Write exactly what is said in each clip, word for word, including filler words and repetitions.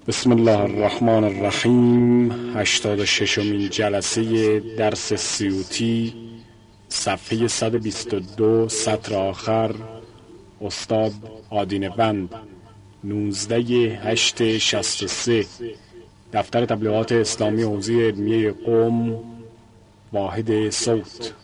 بسم الله الرحمن الرحیم. هشتاد و ششمین جلسه درس سیوطی، صفحه صد و بیست و دو، سطر آخر. استاد آدینه‌وند، نوزده هشت شصت و سه. دفتر تبلیغات اسلامی حوزه علمیه قم، واحد صوت.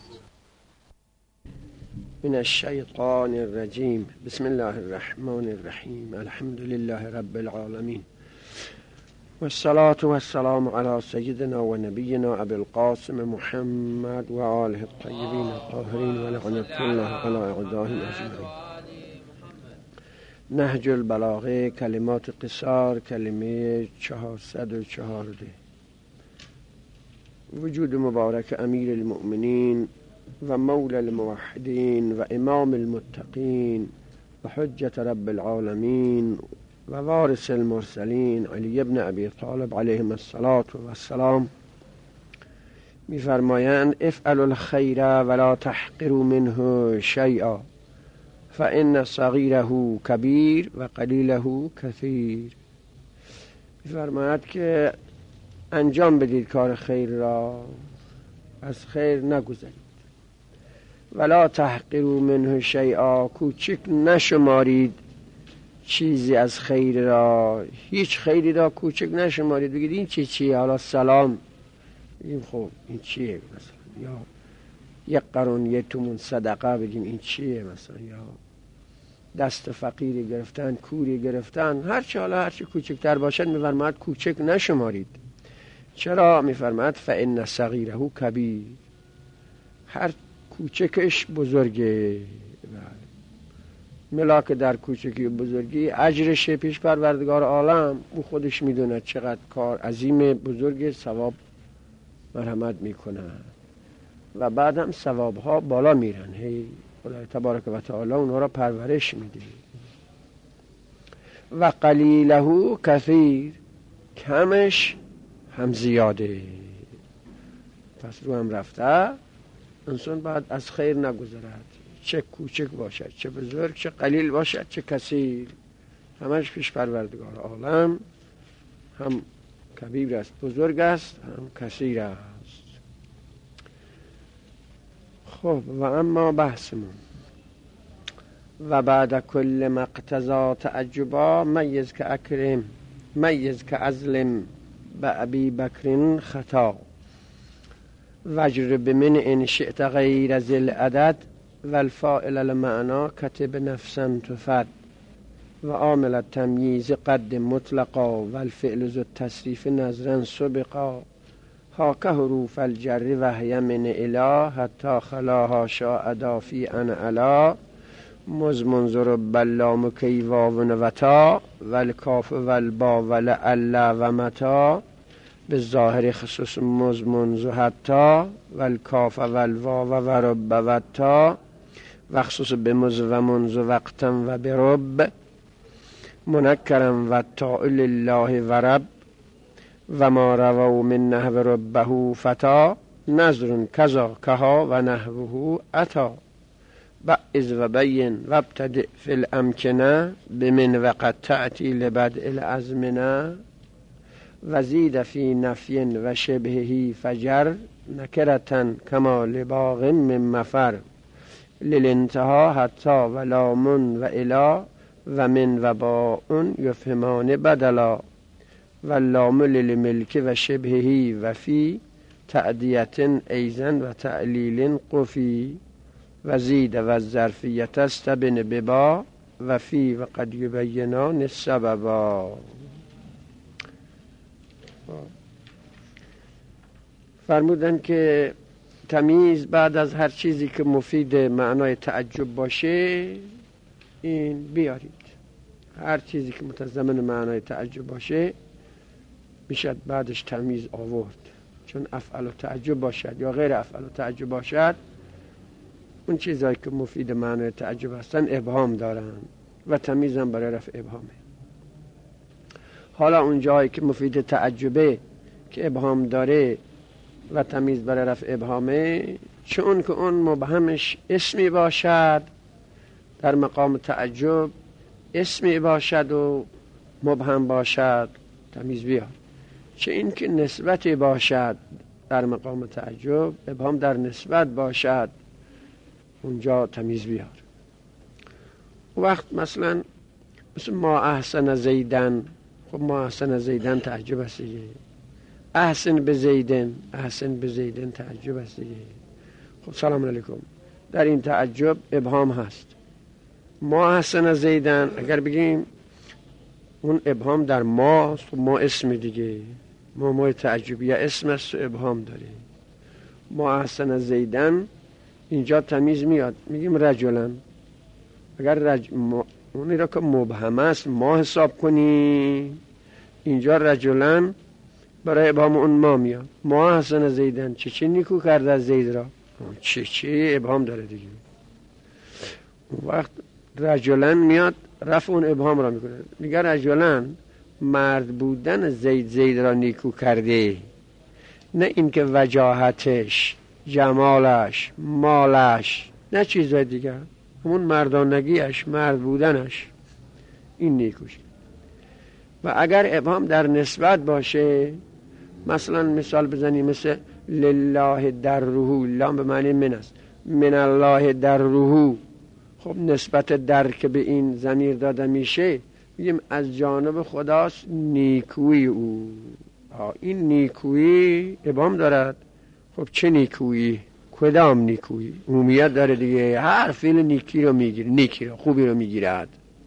من الشیطان الرجیم. بسم الله الرحمن الرحیم. الحمد لله رب العالمین والصلاة والسلام على سيدنا ونبينا أبي القاسم محمد وآله الطيبين الطاهرين ولعنة الله على أعدائهم أجمعين. نهج البلاغه، کلمات قصار، کلمه چهارصد و چهارده. وجود مبارک امیر المؤمنین و مولا الموحدین و امام المتقین و حجت رب العالمین و وارث المرسلین علی ابن ابی طالب علیهم الصلاة والسلام می‌فرمایند: افعلوا الخیر ولا تحقروا منه شیئا فإن صغیره کبیر و قلیله کثیر. می‌فرماید که انجام بدید کار خیر را، از خیر نگذرید. ولا تحقروا منه شیئا، کوچک نشمارید چیزی از خیر را، هیچ خیری را کوچک نشمارید. بگید این چی چیه؟ حالا سلام بگیم خب این چیه مثلا، یا یک قرون یک تومون صدقه بگیم این چیه مثلا، یا دست فقیری گرفتن، کوری گرفتن، هر چه حالا هر چه کوچکتر باشد می‌فرماید کوچک نشمارید. چرا؟ می‌فرماید فإن صغیره کبیر، هر کوچکش بزرگه. ملاک در کوچکی و بزرگی اجرش پیش پروردگار عالم او خودش میدونه چقدر کار عظیم بزرگ، ثواب مرحمت میکنه و بعد هم ثواب ها بالا میرن. هی خدای تبارک و تعالی اونها را پرورش میده. و قلیله کثیر، کمش هم زیاده. پس رو هم رفته، انسان باید از خیر نگذرد، چه کوچک باشد چه بزرگ، چه قلیل باشد چه کثیر، همش پیش پروردگار عالم هم کبیر است، بزرگ است، هم کثیر است. خب و اما بحثمون: و بعد کل مقتضا تعجبا میز که اکرم میز که ازلم به ابی بکر خطا وجر بمن ان شئت غیر ذل عدد والفائل المعنى کتب نفسا تفد و عامل التمییز قد مطلقا والفعل ذو التصریف نظرا سبقا هاک حروف الجر وهی من اله حتی خلاها شاء دافی ان علا مز منظر بلام کی واو وتا والکاف والبا ولعل و متا بالظاهر خصوص مز منذ حتی والکاف والواو و رب و تا و خصوص بمز و منذ وقتا و برب منکرم و تا لله و رب و ما رووا من نحو ربه فتا نظر کذا کها و نحوه اتا بعض و بین و ابتدع فی الامکنه بمن وقت تأتی لبدء الازمنه و زید فی نفی و شبهه فجر نکرتن کما لباغ من مفر للانتها حتی و لامن و الا و من و باء یفهمان بدلا و لام للملک و شبهه و فی تعدیت ایزن و تعلیل قفی و زید و الظرفیت استبن ببا و فی و قد یبینان السببا. فرمودن که تمیز بعد از هر چیزی که مفید معنای تعجب باشه این بیارید. هر چیزی که متضمن معنای تعجب باشه میشد بعدش تمیز آورد، چون افعل و تعجب باشد یا غیر افعل و تعجب باشد، اون چیزایی که مفید معنای تعجب هستن ابهام دارن و تمیز هم برای رفع ابهامه. حالا اون جایی که مفید تعجبه که ابهام داره و تمیز برای رفع ابهامه، چون که اون مبهمش اسمی باشد در مقام تعجب، اسمی باشد و مبهم باشد، تمیز بیار. چه این که نسبتی باشد در مقام تعجب، ابهام در نسبت باشد، اونجا تمیز بیار. وقت مثلا مثل ما احسن زیدن، خب ما احسن زیدن تعجب است دیگه. احسن به زیدن، احسن به زیدن تعجب است دیگه. خب سلام علیکم، در این تعجب ابهام هست. ما احسن زیدن اگر بگیم اون ابهام در ما، ما اسم دیگه، ما ما تعجبیه اسم است و ابهام داره. ما احسن زیدن اینجا تمیز میاد، میگیم رجلن. اگر رج... ما... اونی را که مبهم است ما حساب کنی، اینجا رجلن برای ابهام اون ما میاد. ما احسن زیدن، چه چه نیکو کرده از زید را، چه چه ابهام داره دیگه. اون وقت رجلن میاد رفع اون ابهام را میکنه، میگه رجلن مرد بودن زید زید را نیکو کرده، نه اینکه وجاهتش، جمالش، مالش، نه چیزای دیگر، همون مردانگیش، مرد بودنش، این نیکوش. و اگر ابهام در نسبت باشه، مثلا مثال بزنیم مثل لله در روح، لام به معنی من است، من الله در روح. خب نسبت در که به این ضمیر داده میشه، میگیم از جانب خداست نیکویی او. این نیکویی ابهام دارد. خب چه نیکویی؟ کدام نیکویی؟ عمومیت داره دیگه، هر فعل نیکی رو میگیره، نیکی رو، خوبی رو میگیرد.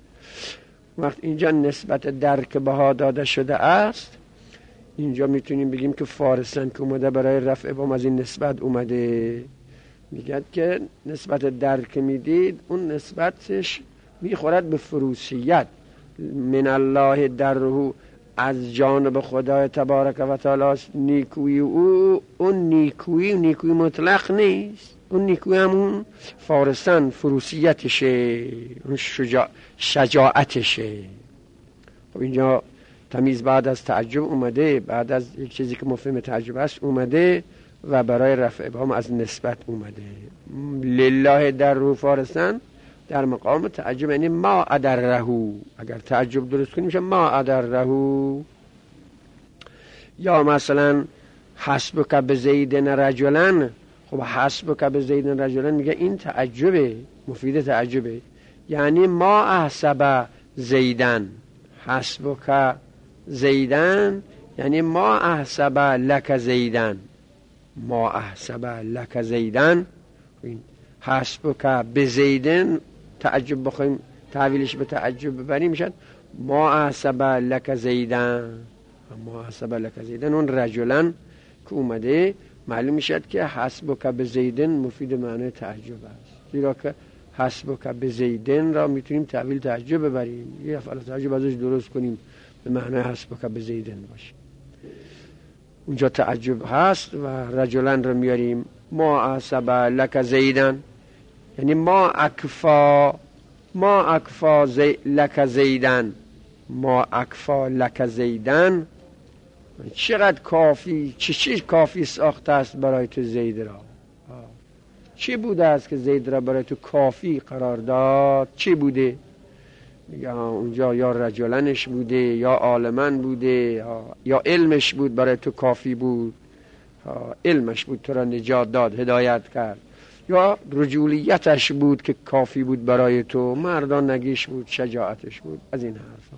وقت اینجا نسبت در که بها داده شده است، اینجا میتونیم بگیم که فارسن که اومده برای رفع ابهام از این نسبت اومده. میگه که نسبت در که میدید اون نسبتش میخورد به فروسیت. من الله در روح، از جانب خدای تبارک و تعالی نیکویی او. اون نیکویی نیکویی مطلق نیست، اون نیکویی همون فارسن فروسیتشه، اون شجاع شجاعتشه. خب اینجا تمیز بعد از تعجب اومده، بعد از یک چیزی که مفهوم تعجب است اومده و برای رفع ابهام از نسبت اومده. لله در روح فارسن در مقام تعجب، یعنی ما ادرهو. اگر تعجب درست کنیم میشه ما ادرهو. یا مثلا حسبک بزیدن رجلن، خب حسبک بزیدن رجلن میگه این تعجبه، مفید تعجبه، یعنی ما احسب زیدن. حسبک زیدن یعنی ما احسب لک زیدن، ما احسب لک زیدن. حسبک بزیدن تعجب بخوایم تعویلش به تعجب ببریم میشد ما احسب لک زیدن، ما احسب لک زیدن. اون رجلن که اومده معلوم میشد که حسبک بزیدن مفید معنی تعجب است، زیرا که حسبک بزیدن را میتونیم تعویل تعجب ببریم، یه افعال تعجب ازش درست کنیم به معنی حسبک بزیدن باشه. اونجا تعجب هست و رجلن را میاریم ما احسب لک زیدن، یعنی ما اکفا، ما اکفا زی لک زیدن، ما اکفا لک زیدن. چقدر کافی، چه چیز کافی ساخته است برای تو زید را؟ چی بوده است که زید را برای تو کافی قرار داد؟ چی بوده؟ یا اونجا یا رجلنش بوده، یا عالمن بوده، یا علمش بود برای تو کافی بود، علمش بود تو را نجات داد، هدایت کرد، یا رجولیتش بود که کافی بود برای تو، مردانگیش بود، شجاعتش بود، از این حرفا.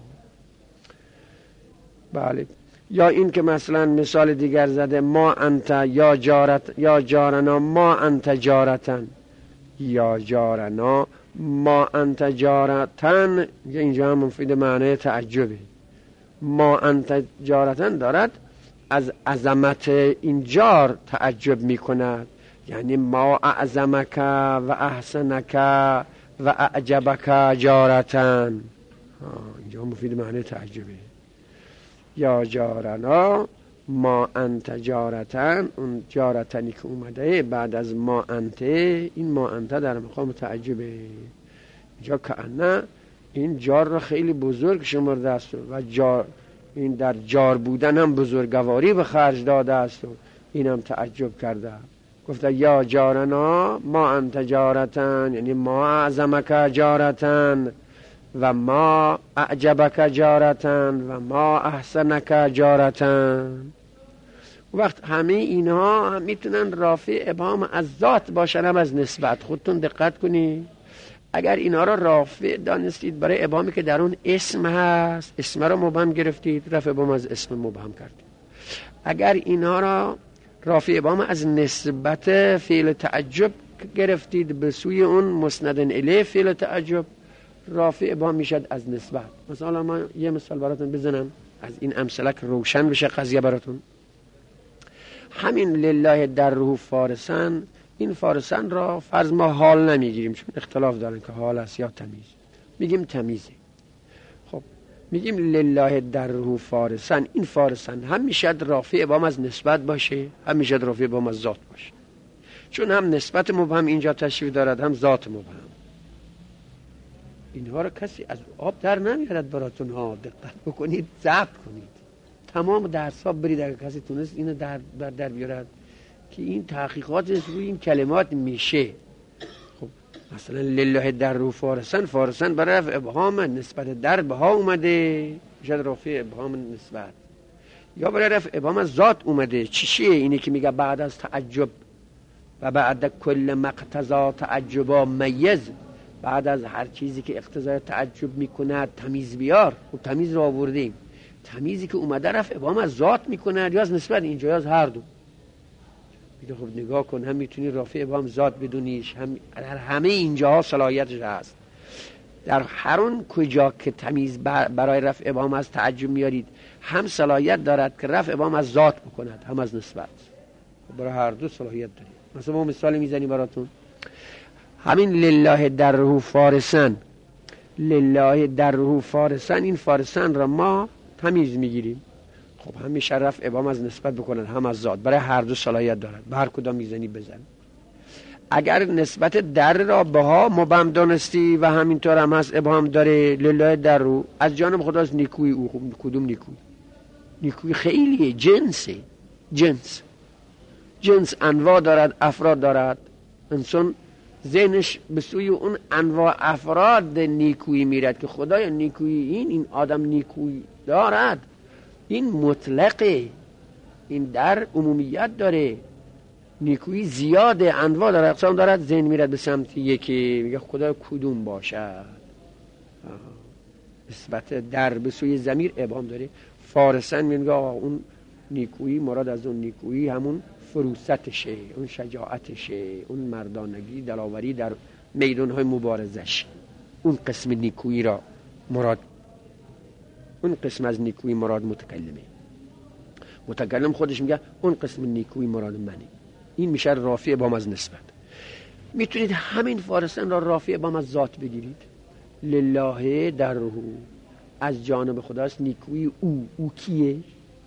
بله. یا این که مثلا مثال دیگر زده ما انت یا جارت یا جارنا ما انت جارتن، یا جارنا ما انت جارتن، اینجا هم مفید معنی تعجبه. ما انت جارتن دارد از عظمت این جار تعجب می کند، یعنی ما اعظمک و احسنک و اعجبک جارتن، اینجا مفید معنی تعجبه. یا جارنا ما انت جارتن، اون جارتنی که اومده بعد از ما انت، این ما انت در مقام تعجبه. اینجا کأنه این جار را خیلی بزرگ شمرده است و جار این در جار بودن هم بزرگواری به خرج داده است و این هم تعجب کرده. گفته یا جارنا ما انت جارتن، یعنی ما اعظمک جارتن، و ما اعجبک جارتن و ما احسنک جارتن. وقت همه اینها هم میتونن رافع ابهام از ذات باشن هم از نسبت. خودتون دقت کنید اگر اینا را رافع دانستید برای ابهامی که در اون اسم هست، اسم را مبهم گرفتید، رفع ابهام از اسم مبهم کردید. اگر اینها را رافع ابهام از نسبت فعل تعجب گرفتید به سوی اون مسند الیه فعل تعجب، رافع ابهام میشد از نسبت. مثلا ما یه مثال براتون بزنم از این امثله که روشن بشه قضیه براتون. همین لله دره فارسن، این فارسن را فرض ما حال نمیگیریم چون اختلاف دارن که حال است یا تمیز، میگیم تمیزه. خب میگیم لله دره فارسن، این فارسن هم میشد رافع ابهام از نسبت باشه، هم میشد رافع ابهام از ذات باشه، چون هم نسبت مبهم اینجا تشریف دارد هم ذات مبهم. اینها رو کسی از آب در نمیارد براتون ها، دقت بکنید، ضبط کنید. تمام درس ها برید اگر کسی تونست اینو در در, در بیارد که این تحقیقات روی این کلمات میشه. خب مثلا لله در فارسن، فارسن برای رفع ابهام نسبت در به ها اومده میشه رافع ابهام نسبت، یا برای رفع ابهام از ذات اومده. چی چیه اینه که میگه بعد از تعجب و بعد کل مقتضا تعجبا میز، بعد از هر چیزی که اقتضای تعجب میکنه تمیز بیار. خب تمیز رو آوردیم، تمیزی که اومده رفع ابهام از ذات میکنه یا از نسبت، اینجا یا از هر دو. میگه خب نگاه کن، هم میتونی رافع ابهام ذات بدونیش، هم در همه اینجاها صلاحیتش هست. در هر اون کجا که تمیز برای رفع ابهام از تعجب میارید هم صلاحیت دارد که رفع ابهام از ذات بکند هم از نسبت. برای هر دو صلاحیت دارید. مثلا ما مثال میزنیم براتون، همین لله دره فارسن، لله دره فارسن، این فارسن را ما تمیز میگیریم. خب همیشه رفع ابهام از نسبت بکنن هم از ذات، برای هر دو صلاحیت دارد، به هر کدام میزنی بزن. اگر نسبت در را به ها مبهم دانستی و همینطور هم هست ابهام داره، لله در رو از جانب خداست نیکوی او. کدوم نیکوی؟ نیکوی خیلیه، جنسه، جنس جنس انواع دارد، افراد دارد. انسان ذهنش به سوی اون انواع افراد نیکویی میرد که خدای نیکویی این این آدم نیکویی دارد، این مطلقه، این در عمومیت داره، نیکویی زیاده، انواع داره، اقسام دارد. ذهن میرد به سمت یکی، میگه خدای کدوم باشد. نسبت در به سوی ضمیر ابهام داره. فارسن میگه آقا اون نیکویی، مراد از اون نیکویی همون فروستشه، اون شجاعتشه، اون مردانگی، دلاوری در میدانهای مبارزش، اون قسم نیکویی را مراد، اون قسم از نیکویی مراد متکلمه. متکلم خودش میگه اون قسم نیکویی مراد منه. این میشه رافع ابهام از نسبت. میتونید همین فارسن را رافع ابهام از ذات بگیرید. لله دره، از جانب خداست نیکویی او. او کیه؟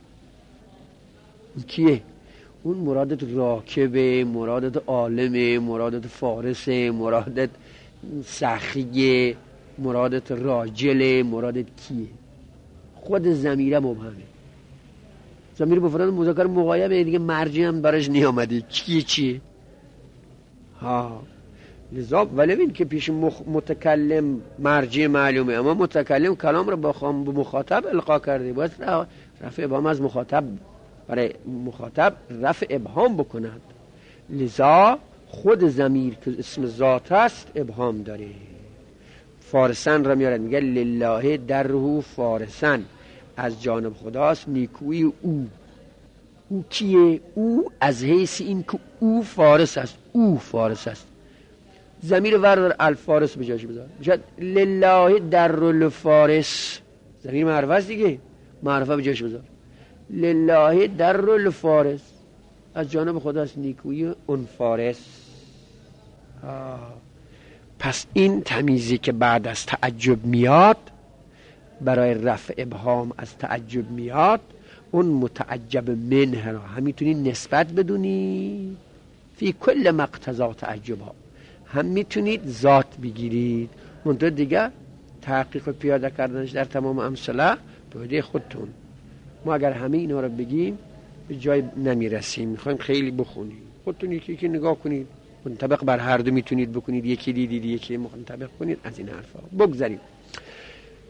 او کیه؟ اون مرادت راکبه، مرادت عالمه، مرادت فارسه، مرادت سخیه، مرادت راجله، مرادت کیه؟ خود ضمیره مبهمه. ضمیر بفراد مذکر مغایبه دیگه، مرجع هم براش نیامده. کیه چیه؟ ها لذا ولو که پیش مخ... متکلم مرجع معلومه، اما متکلم کلام رو با خام به مخاطب القا کرده، باید رفع ابهام از مخاطب برای مخاطب رفع ابهام بکند. لذا خود ضمیر که اسم ذات است ابهام داره. فارسن را میارد میگه لله دره فارسن، از جانب خداست نیکویی او. او کیه؟ او از حیث این که او فارس است، او فارس است. ضمیر وردار الفارس به جاش بذار، میشه لله در الفارس. ضمیر معرفه است دیگه، معرفه به جاش بذار. لله در الفارس، از جانب خداست نیکویی اون فارس. آه. پس این تمیزی که بعد از تعجب میاد، برای رفع ابهام از تعجب میاد، اون متعجب منه را هم میتونی نسبت بدونی فی کل مقتضا تعجبها، هم میتونید ذات بگیرید. منطقه دیگه تحقیق پیاده کردنش در تمام امثله به خودتون. ما اگر همه اینا رو بگیم به جای نمیرسیم، میخوایم خیلی بخونیم. خودتون یکی یکی نگاه کنید، منطبق بر هر دو میتونید بکنید، یکی دیدید یکی منطبق کنید، از این حرفا بگذاریم.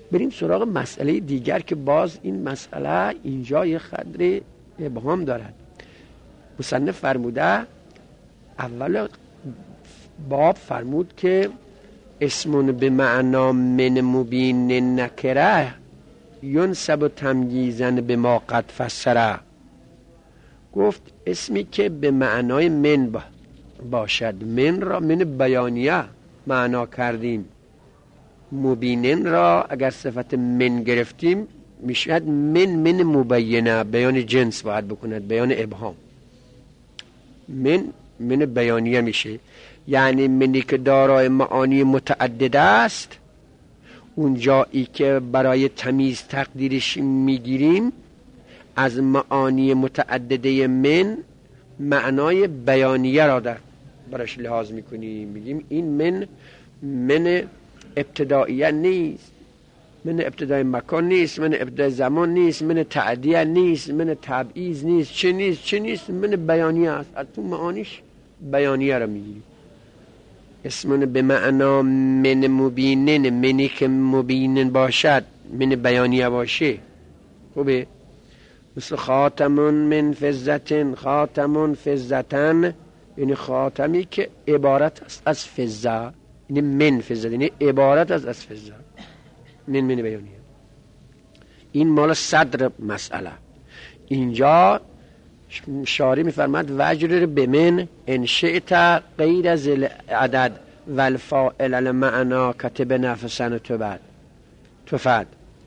بریم سراغ مسئله دیگر که باز این مسئله اینجا یه قدر ابهام دارد. مصنف فرموده اول باب فرمود که اسمون به معنا من مبین نکره ینسب تمییزن به ما قد فسره. گفت اسمی که به معنای من باشد، من را من بیانیه معنا کردیم، مبینن را اگر صفت من گرفتیم میشد من من مبینه، بیان جنس باید بکند، بیان ابهام. من من بیانیه میشه، یعنی منی که دارای معانی متعدد است، اون جایی که برای تمیز تقدیرش میگیریم از معانی متعدده من معنای بیانیه را در برش لحاظ میکنیم، میگیم این من من ابتدائیه نیست، من ابتدای مکان نیست، من ابتدای زمان نیست، من تعدیه نیست، من تبعیض نیست، چه نیست چه نیست، من بیانیه است. از تو معانیش بیانیه را میگیریم. اسمون به معنا من مبینن، منی که مبینن باشد، من بیانیه باشه. خوبه؟ مثل خاتمون من فضتن، خاتمون فضتن یعنی خاتمی که عبارت است از فضه، یعنی من فضه، یعنی عبارت است از فضه. من من بیانیه. این مال صدر مسئله. اینجا شاری میفرماد وجر به من انشئت غیر از العدد والفاعل المعنا کتب نفسن تو بعد تفد.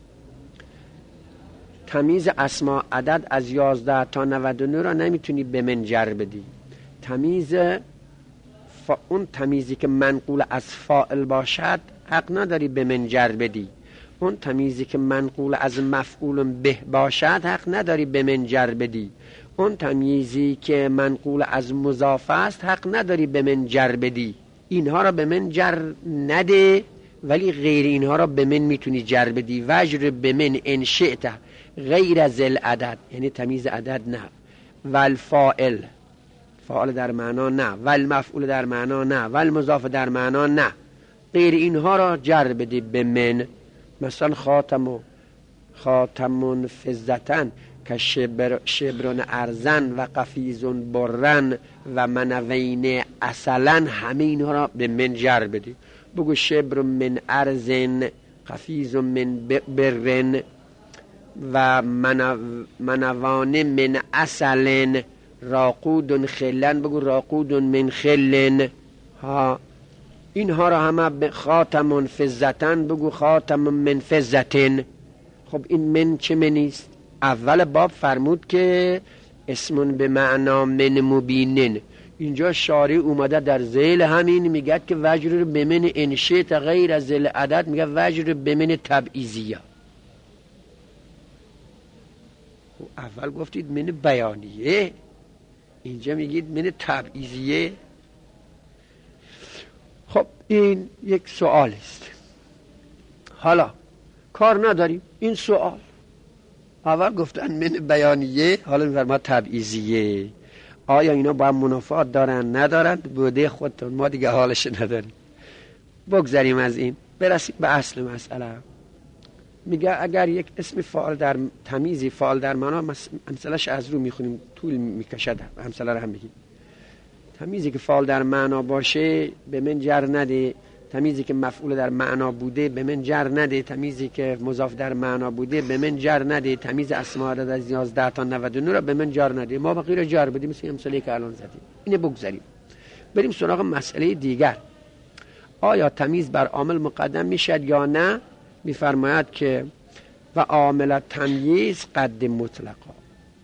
تمیز اسما عدد از یازده تا نود و نه را نمیتونی به من جر بدی. تمیز فا اون تمیزی که منقول از فاعل باشد حق نداری به من جر بدی. اون تمیزی که منقول از مفعول به باشد حق نداری به من جر بدی. اون تمیزی که منقول از مضاف است حق نداری به من جر بدی. اینها را به من جر نده، ولی غیر اینها را به من میتونی جر بدی. وجر به من انشئت غیر از العدد یعنی تمیز عدد نه، والفاعل فاعل در معنا نه، والمفعول در معنا نه، والمضاف در معنا نه، غیر اینها را جر بدی به من. مثلا خاتم خاتمون فضتن که شبر شبرون ارزن و قفیزون برن و منوین اصلا، همه اینها را به من جر بدی. بگو شبر من ارزن، قفیز من برن و منوان من اصلن، راقود خلن بگو راقود من خلن. ها اینها را همه به خاتمون فضتن بگو خاتم من فضتن. خب این من چه منیست؟ اول باب فرمود که اسمون به معنا من مبینن. اینجا شارع اومده در ذیل همین میگه که وجر به من انشئت غیر از العدد، میگه وجر به من تبعیضیه. اول گفتید من بیانیه، اینجا میگید من تبعیضیه. خب این یک سوال است. حالا کار نداریم این سوال. اول گفتن من بیانیه، حالا میفرماد تبعیضیه. آیا اینا با هم منافات دارن ندارن؟ بوده خودتون، ما دیگه حالش نداریم. بگذاریم از این، برسیم به اصل مسئله. میگه اگر یک اسم فاعل در تمیزی فاعل در معنا، مثلش از رو میخونیم طول میکشد، همسله رو هم بگیم. تمیزی که فاعل در معنا باشه به من جر نده، تمیزی که مفعول در معنا بوده به من جر نده، تمیزی که مضاف در معنا بوده به من جر نده، تمیز اسماء عدد از یازده تا نود و نه را به من جر نده. ما بقیه را جر بدیم مثل امثله که الان زدیم. اینه بگذاریم. بریم سراغ مسئله دیگر. آیا تمیز بر عامل مقدم میشد یا نه؟ میفرماید که و عامل تمییز قد مطلقا،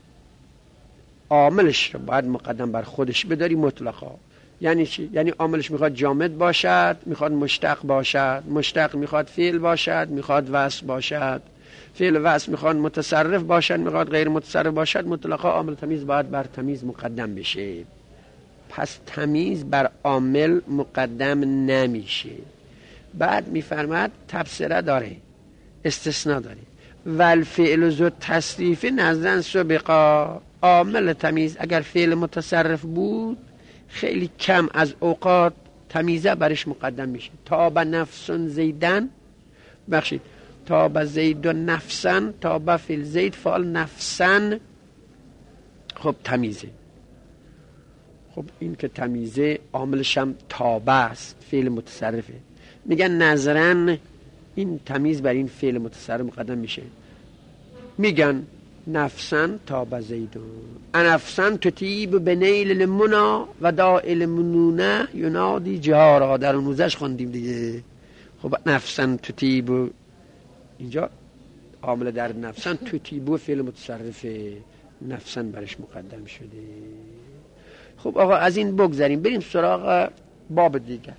عاملش رو باید مقدم بر خودش بداری مطلقا. یعنی چی؟ یعنی عاملش میخواد جامد باشد، میخواد مشتق باشد، مشتق میخواد فعل باشد، میخواد وصف باشد، فعل وصف میخواد متصرف باشد، میخواد غیر متصرف باشد، مطلقا عامل تمیز باید بر تمیز مقدم بشه. پس تمیز بر عامل مقدم نمیشه. بعد میفرماد تبصره داره، استثناء داره. والفعل ذو تصریف نزدن سبقا، عامل تمیز اگر فعل متصرف بود خیلی کم از اوقات تمیزه برش مقدم میشه. تاب نفس زیدن، بخشید تاب زید و نفسن، تاب فیل زید فعل نفسن. خب تمیزه. خب این که تمیزه عاملش هم تابه است، فعل متصرفه. میگن نظرن این تمیز بر این فعل متصرف مقدم میشه. میگن نفسن تاب زیدون انفسن تطیب بنیل المنا و دائل منونه ینادی جهارا. در موزش خوندیم دیگه. خب نفسن تطیب اینجا عامل در نفسن تطیب فعل متصرفه، نفسن برش مقدم شده. خب آقا از این بگذاریم بریم سراغ باب دیگر.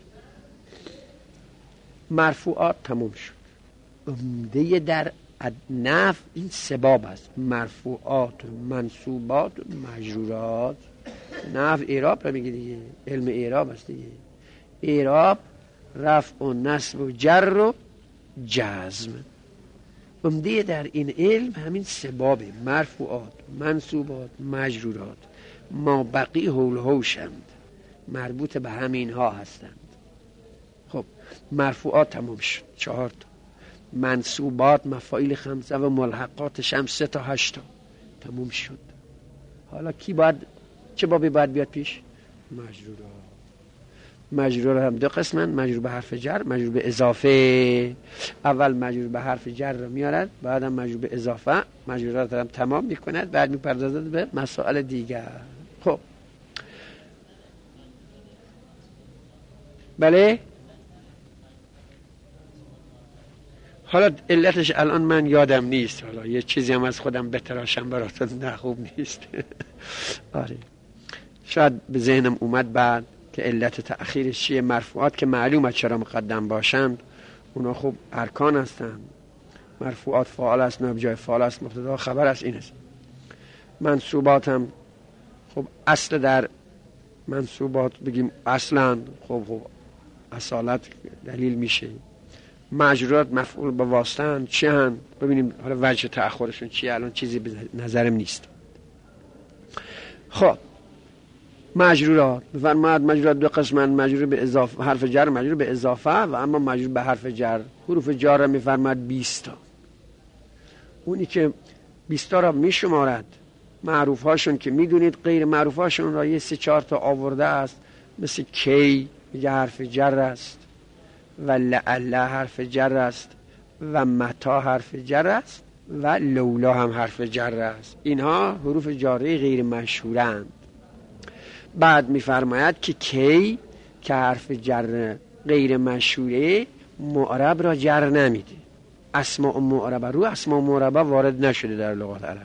مرفوعات تموم شد. عمده در نحو این سه باب است: مرفوعات، منصوبات، مجرورات. نحو اعراب رو میگه دیگه، علم اعراب است دیگه. اعراب رفع و نصب و جر و جزم. عمده در این علم همین سه بابه: مرفوعات، منصوبات، مجرورات. ما بقی حول هوشند، مربوط به همین ها هستند. خب مرفوعات تمام شد، چهار تا. منصوبات مفاعیل خمسه و ملحقاتش هم سه تا هشتا تموم شد. حالا کی باید، چه بابی باید بیاد پیش؟ مجرورات. مجرور هم دو قسمن: مجرور به حرف جر، مجرور به اضافه. اول مجرور به حرف جر رو میارد، بعد هم مجرور به اضافه. مجرورات هم تمام میکند، بعد میپردازد به مسائل دیگر. خب بله. حالا علتش الان من یادم نیست، حالا یه چیزی هم از خودم بتراشم براتون، نه خوب نیست. آره شاید به ذهنم اومد بعد که علت تأخیرش چیه. مرفوعات که معلومه چرا مقدم باشند، اونا خوب ارکان هستند. مرفوعات فاعل است، نائب جای فاعل است، مبتدا خبر است، این است. منصوبات هم خب اصل در منصوبات بگیم اصلا خب خب اصالت دلیل میشه. مجرورات مفعول به واسطه چی هن؟ ببینیم حالا وجه تأخرشون چیه. الان چیزی به نظرم نیست. خب مجرورات بفرماد. مجرورات دو قسمن: مجرور به اضافه حرف جر، مجرور به اضافه. و اما مجرور به حرف جر حروف جر را میفرماد بیست تا. اونی که بیست تا را میشمارد. معروف هاشون که میدونید، غیر معروف هاشون را یه سه چهار تا آورده است. مثل کی میگه حرف جر است، و لعل حرف جر است، و متا حرف جر است، و لولا هم حرف جر است. اینها حروف جاره غیر مشهورند. بعد میفرماید که کی که حرف جر غیر مشهوره معرب را جر نمیده. اسماء معربه رو اسماء معربه وارد نشده در لغت عرب.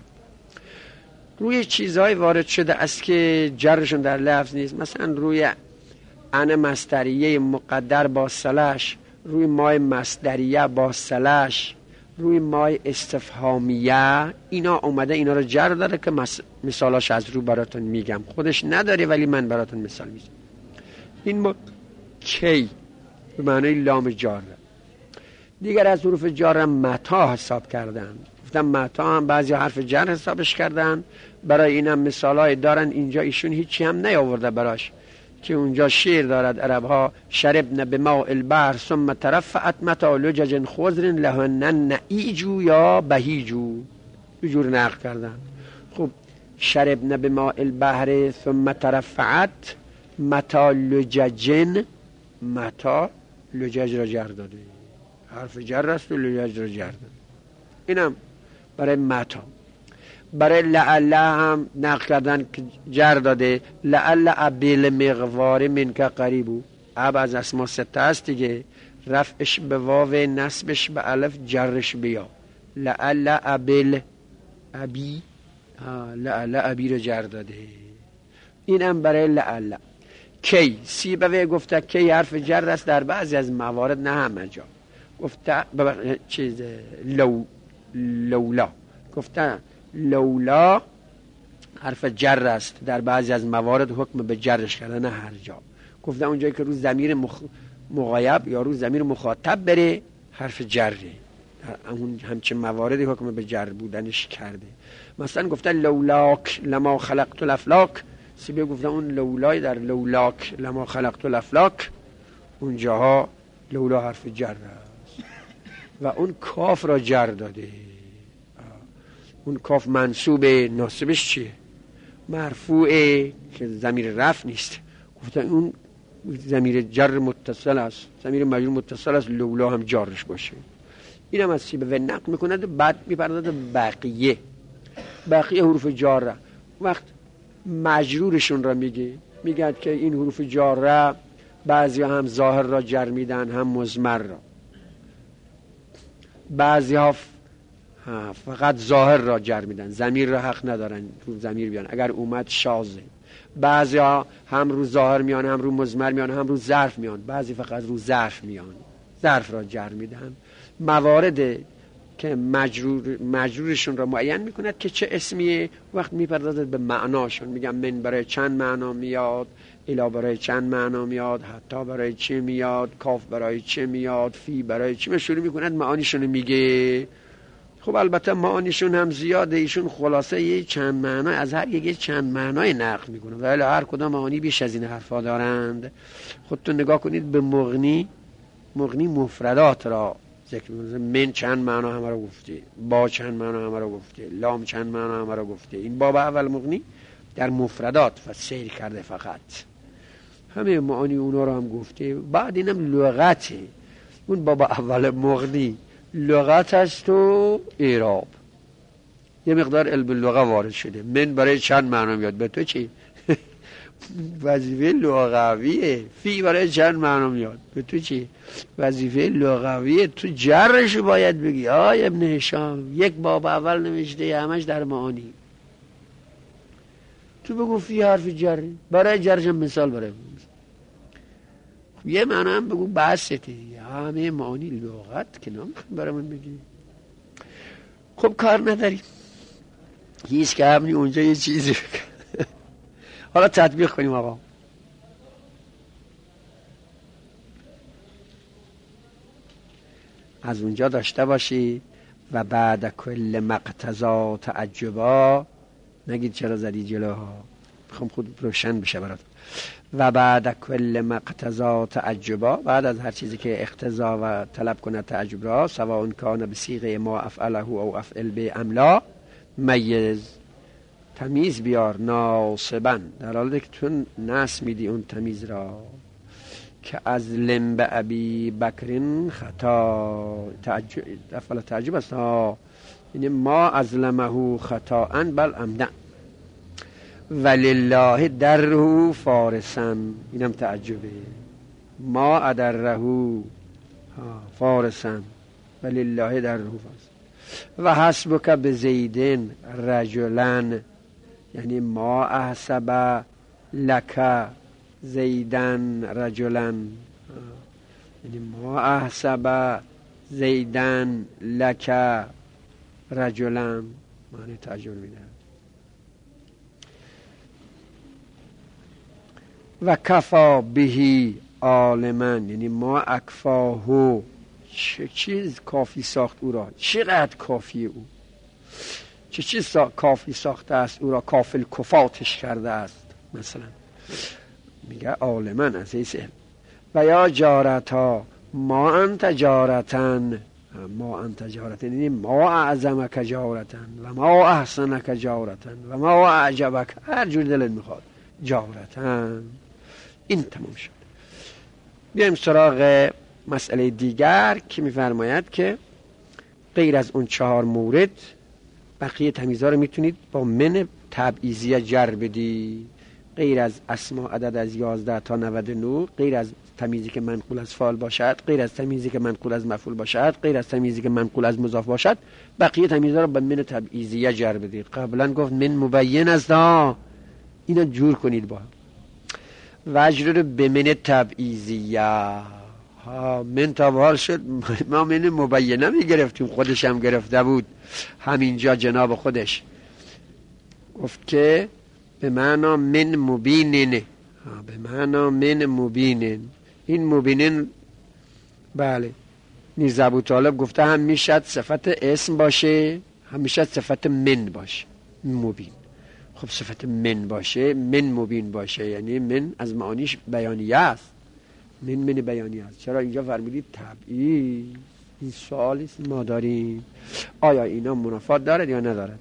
روی چیزهای وارد شده است که جرشون در لفظ نیست. مثلا روی ان مصدریه مقدر با سلش، روی مای مصدریه با سلش، روی مای استفهامیه، اینا اومده اینا رو جر داره که مثالاش از رو براتون میگم. خودش نداره ولی من براتون مثال میزنم. این ما کی به معنی لام جاره. دیگر از حروف جار متا حساب کردن. گفتم متا هم بعضی حرف جر حسابش کردن. برای اینم مثالای دارن. اینجا ایشون هیچی هم نیاورده براش، که اونجا شعر دارد عرب ها: شربن بماء البحر ثم ترفعت متا لجج خضر لهن نعیجو یا بهیجو. بجور نقل کردن. خب شربن بماء البحر ثم ترفعت متا لججن، متا لجج را جر داده، حرف جر است و لجج را جر داده. اینم برای متا. برای لعله هم نقل کردن که جر داده: لعله ابیل مغوار من که قریبو. اب از اسما سته است دیگه، رفعش به واو، نصبش به الف، جرش به یا. لعله ابیل ابی، لعله ابی رو جر داده. اینم برای لعله. کی سیبوی گفته کی حرف جر است در بعضی از موارد، نه همه جا. گفته چیز لو لولا، گفته لولا حرف جر است در بعضی از موارد، حکم به جرش کردن، نه هر جا. گفته اونجایی که روز ضمیر مخ... مغایب یا روز ضمیر مخاطب بره حرف جره، در اون همچین مواردی حکم به جر بودنش کرده. مثلا گفته لولاک لما خلقت الافلاک. سیبه گفته اون لولای در لولاک لما خلقت الافلاک، اونجاها لولا حرف جر است. و اون کاف را جر داده. اون کاف منصوبه، ناصبش چیه؟ مرفوعه که ضمیر رفع نیست. گفتن اون ضمیر جر متصل است، ضمیر مجرور متصل است، لولا هم جارش باشه. اینم از سیبه و نقل میکند. بعد میپردازه بقیه بقیه حروف جاره. وقت مجرورشون را میگه، میگه که این حروف جاره بعضی هم ظاهر را جر میدن، هم مضمر را. بعضی ها فقط ظاهر را جر میدن، ضمیر را حق ندارن رو ضمیر بیان، اگر اومد شاذه. بعضی ها هم رو ظاهر میان، هم رو مضمر میان، هم رو ظرف میان. بعضی فقط رو ظرف میان، ظرف را جر میدن. موارد که مجرور مجرورشون را معین میکند که چه اسمیه، وقت میپردازد به معناشون. میگم من برای چند معنا میاد، الا برای چند معنا میاد، حتی برای چه میاد، کاف برای چه میاد، فی برای چه. شروع میکند معانیشون میگه. خب البته معانیشون هم زیاده، ایشون خلاصه یه چند معنا از هر یک چند معنای نقل میکنه، ولی هر کدام معانی بیش از این حرفا دارند. خودتون نگاه کنید به مغنی. مغنی مفردات را ذکر میکنه. من چند معنا همه را گفته، با چند معنا همه را گفته، لام چند معنا همه را گفته. این باب اول مغنی در مفردات و سیر کرده، فقط همه معانی اونا را هم گفته. بعد اینم لغته. اون باب اول مغنی لغت است و اعراب، یه مقدار علم لغه وارد شده. من برای چند معنا میاد، به تو چی؟ وظیفه لغویه. فی برای چند معنا میاد، به تو چی؟ وظیفه لغویه. تو جرش باید بگی. آی ابن هشام یک باب اول نوشته همش در معانی، تو بگو فی حرف جر، برای جرش مثال برای یه معنی هم بگو بسته. همه معانی لغت که نمیخوام برامون بگی. خب کار نداری، هیچ که همینی اونجا یه چیزی حالا تطبیق کنیم آقا. از اونجا داشته باشی و بعد کل مقتضا تعجبا. نگید چرا زدی جلوها، میخوام خود روشن بشه برات. و بعد کل مقتضا تعجبا، بعد از هر چیزی که اقتضا و طلب کنه تعجب را، سواء کان بصیغه ما افعله او افعل به املا، میز تمیز بیار ناصبا، در حالی که تو نصب میدی اون تمیز را. که از لم به ابی بکرین خطا، تعجب افعل تعجب است ها، یعنی ما ازلمه خطا ان بل عمدا، ولله دره فارسا، اینم تعجبه. ما ادره فارسا ولله دره فارسا. و حسبک بزیدن رجلن، یعنی ما احسب لک زیدن رجلن، یعنی ما احسب زیدن لک رجلن، معنی تعجب میده. و کفا بهی عالمن، یعنی ما اکفاهو، چه چیز کافی ساخت او را، چقدر کافی او، چه چیز سا... کافی ساخته است او را، کافل کفاتش کرده است. مثلا میگه عالمن از ایس علم. و یا جارتا ما انت جارتن، ما انت جارتن یعنی ما اعظمک جارتن و ما احسنک جارتن و ما اعجبک، هر جور دلت میخواد جارتن. این تمام شد. بیایم سراغ مسئله دیگر که میفرماید که غیر از اون چهار مورد بقیه تمیزها رو میتونید با من تبعیضیه جر بدی. غیر از اسما عدد از یازده تا نود و نه، غیر از تمیزی که منقول از فاعل باشد، غیر از تمیزی که منقول از مفعول باشد، غیر از تمیزی که منقول از مضاف باشد، بقیه تمیزها رو با من تبعیضیه جر بدید. قبلا گفت من مبین است ها، اینا جور کنید با وجر رو به من تبعیضیه ها. من تابحال شد ما من مبینه میگرفتیم، خودش هم گرفته بود همینجا جناب خودش گفت که به معنا من مبینن، به معنا من مبینن. این مبینن بله نیز ابو طالب گفته هم میشد صفت اسم باشه، هم میشد صفت من باشه. مبین خب صفت من باشه، من مبین باشه، یعنی من از معانیش بیانیه است. من من بیانیه است. چرا اینجا فرمودید تبعیض؟ این سوالی است ما داریم، آیا اینا منافات دارد یا ندارد؟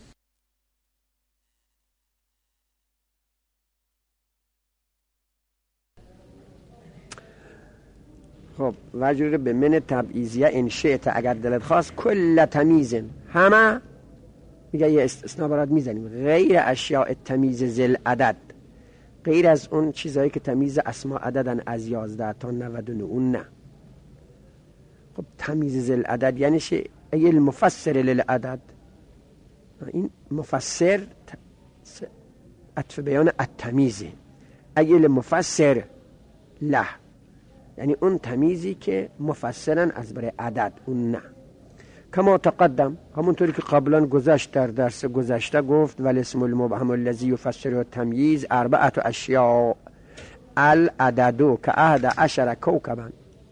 خب وجود به من تبعیضیه ان شئت، اگر دلت خواست، کل تمیز، همه میگه یه استثناء برات میزنیم، غیر اشیاء تمیز ذل عدد، غیر از اون چیزایی که تمیز اسما عددن از یازده تا نود و نه، اون نه. خب تمیز ذل عدد یعنی چه؟ ای المفسر للعدد، این مفسر عطف بیان التمیزه، ای المفسر له، یعنی اون تمیزی که مفسرن از برای عدد، اون نه. کما تقدم، همونطوری که قبلا گذشت، در درس گذشته گفت والاسم المبهم الذی یفسر التمییز اربعه اشیاء العدد کاحد عشر کوكبا.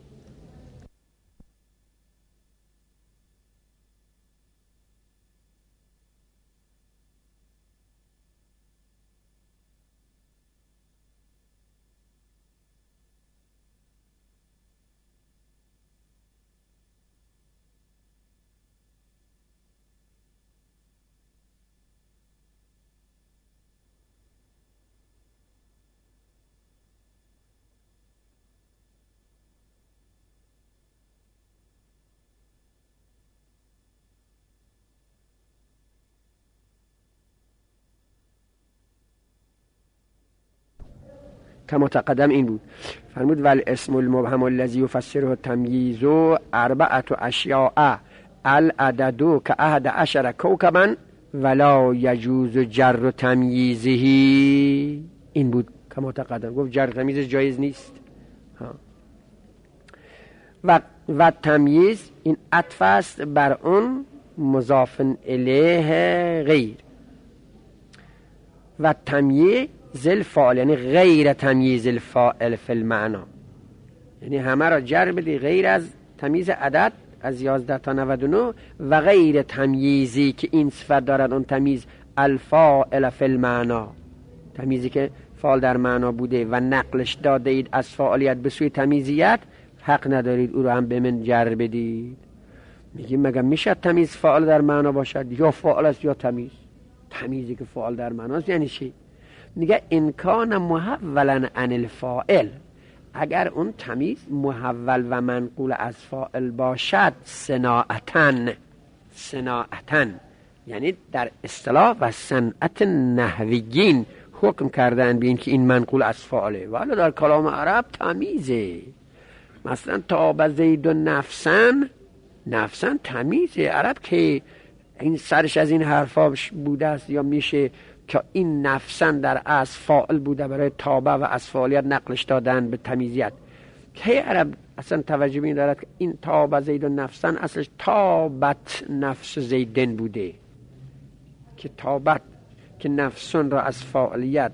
کما تقدم این بود، فرمود والاسم المبهم الذی یفسره التمییز اربعه اشیاء العدد کاحد عشر کوكبا ولا یجوز جر تمییزه. این بود کما تقدم، گفت جر تمییز جایز نیست. ها. و و تمییز این عطف است بر اون مضاف الیه غیر، و تمییز ذل فاعل یعنی غیر تمییز الفاعل فی المعنا، یعنی همه را جر بدی غیر از تمییز عدد از یازده تا نود و نه و غیر تمییزی که این صفت دارد، اون تمییز الفاعل فی المعنا، تمییزی که فاعل در معنا بوده و نقلش داده اید از فاعلیت به سوی تمییزیت، حق ندارید او رو هم به من جر بدید. میگیم مگه میشه تمییز فاعل در معنا باشد؟ یا فاعل است یا تمییز. تمییزی که فاعل در معنا است یعنی چی؟ میگه ان کان محولا عن الفاعل، اگر اون تمییز محول و منقول از فاعل باشد، صناعتن، صناعتن یعنی در اصطلاح و صنعت نحویین حکم کردن به این که این منقول از فاعله، ولی در کلام عرب تمییزه. مثلا تاب زید و نفسن، نفسن تمییزه. عرب که این سرش از این حرفا بوده است یا میشه که این نفسن در از فاعل بوده برای تابه و از فاعلیت نقلش دادن به تمییزیت، که عرب اصلا توجه این دارد که این تابه زید و نفسن اصلش تابت نفس زیدن بوده، که تابت که نفسن را از فاعلیت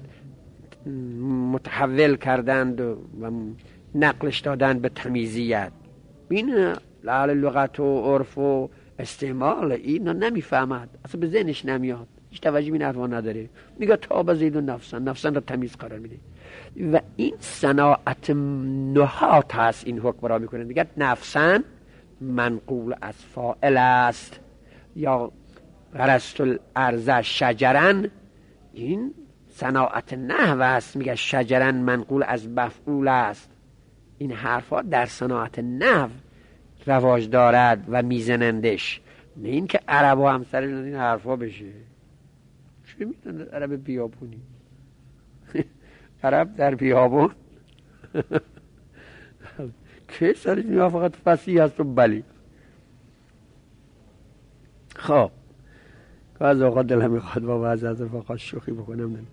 متحول کردند و نقلش دادن به تمییزیت. این لعل لغت و عرف و استعمال اینا نمیفهمد، اصلا به ذهنش نمیاد، هیچ توجه این حرفا نداره، میگه تاب زید و نفسن، نفسن را تمیز قرار میده. و این صناعت نحات هست، این حکم را میکنه، میگه نفسن منقول از فاعل است، یا غرست الارض شجرن، این صناعت نحو است، میگه شجرن منقول از مفعول است. این حرفا در صناعت نحو رواج دارد و میزنندش، نه این که عرب و همسر این حرفا بشه. چه میدونه عرب بیابونی؟ عرب در بیابون که سرش موافقت فصیح هست و بلی. خب که از اوقات دلم میخواد با بعض از رفاقات شوخی بکنم، نه